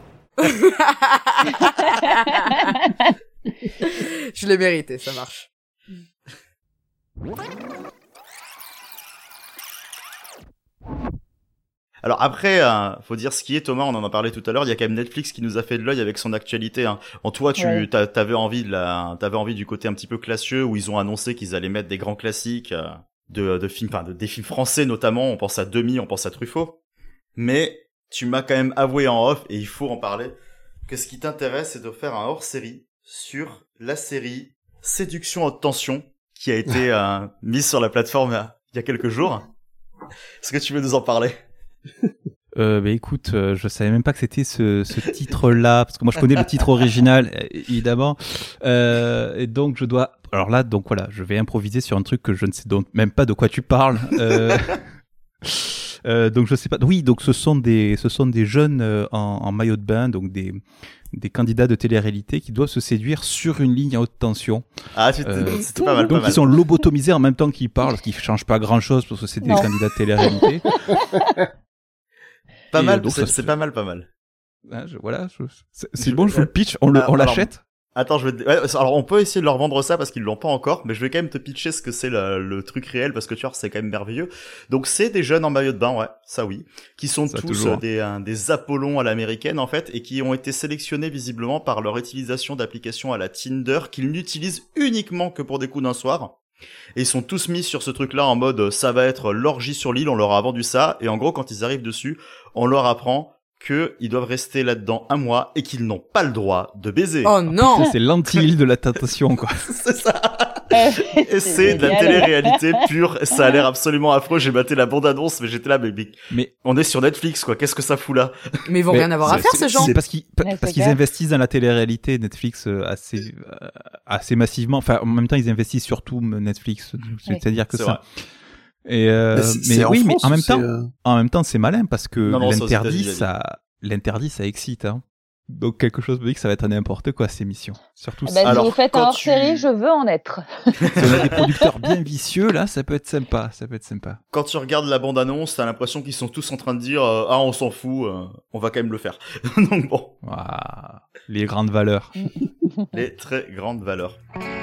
Je l'ai mérité, ça marche.
Alors après, euh, faut dire ce qui est, Thomas, on en a parlé tout à l'heure, il y a quand même Netflix qui nous a fait de l'œil avec son actualité. Hein. En toi, tu
Ouais.
t'a- t'avais envie de la, t'avais envie du côté un petit peu classieux où ils ont annoncé qu'ils allaient mettre des grands classiques euh, de, de films, enfin de, des films français notamment. On pense à Demi, on pense à Truffaut. Mais tu m'as quand même avoué en off, et il faut en parler, que ce qui t'intéresse, c'est de faire un hors-série sur la série Séduction haute tension qui a été euh, mise sur la plateforme euh, il y a quelques jours. Est-ce que tu veux nous en parler?
Euh, bah écoute, euh, je savais même pas que c'était ce, ce titre-là, parce que moi je connais le titre original, euh, évidemment. Euh, et donc je dois. Alors là, donc voilà, je vais improviser sur un truc que je ne sais donc même pas de quoi tu parles. Euh... euh, donc je sais pas. Oui, donc ce sont des, ce sont des jeunes euh, en, en maillot de bain, donc des, des candidats de télé-réalité qui doivent se séduire sur une ligne à haute tension.
Ah, c'était,
Euh,
c'était pas mal.
Donc
pas mal.
ils sont lobotomisés en même temps qu'ils parlent, ce qui change pas grand-chose parce que c'est des
Non.
candidats de télé-réalité.
Pas
Et
mal,
donc,
c'est,
ça
c'est
se-
pas mal, pas mal.
Ah, je- voilà, je- c'est, c'est
Je-
bon, je vous le pitch, on, le,
Ah,
on
alors,
l'achète.
Attends, je vais te... ouais, alors on peut essayer de leur vendre ça parce qu'ils l'ont pas encore, mais je vais quand même te pitcher ce que c'est le, le truc réel parce que tu vois, c'est quand même merveilleux. Donc c'est des jeunes en maillot de bain, ouais, ça oui, qui sont
Ça,
tous
toujours.
euh, des, euh, des Apollons à l'américaine en fait, et qui ont été sélectionnés visiblement par leur utilisation d'applications à la Tinder qu'ils n'utilisent uniquement que pour des coups d'un soir. Et ils sont tous mis sur ce truc-là en mode euh, ça va être l'orgie sur l'île, on leur a vendu ça, et en gros quand ils arrivent dessus, on leur apprend que ils doivent rester là-dedans un mois et qu'ils n'ont pas le droit de baiser.
Oh non!
Ça, c'est l'anti-île de la tentation, quoi.
C'est ça. Et c'est de la télé-réalité pure. Ça a l'air absolument affreux. J'ai maté la bande-annonce, mais j'étais là, mais, mais
Mais
on est sur Netflix, quoi. Qu'est-ce que ça fout là?
Mais ils vont
Mais
rien avoir à
c'est-
faire,
c'est-
ces gens!
C'est parce qu'ils, pa-
Ouais,
parce
c'est
qu'ils
clair.
investissent dans la télé-réalité, Netflix, euh, assez, euh, assez massivement. Enfin, en même temps, ils investissent surtout Netflix. C'est-à-dire que
C'est
ça.
vrai.
Et euh,
Bah, c'est-
mais
c'est en
oui, mais
France
en
ou
même
c'est,
temps,
euh,
en même temps, c'est malin parce que
Non, non, c'est aux
l'interdit,
États-Unis,
ça, l'interdit, ça excite, hein. Donc quelque chose me dit que ça va être n'importe quoi, ces émissions. Surtout
Eh
si
ben,
Alors,
si vous faites un
quand
hors-série,
tu-
je veux en être.
si on a des producteurs bien vicieux, là, ça peut être sympa, ça peut être sympa.
Quand tu regardes la bande-annonce, t'as l'impression qu'ils sont tous en train de dire euh, ah on s'en fout, euh, on va quand même le faire. Donc bon,
Waouh, les grandes valeurs.
les très grandes valeurs.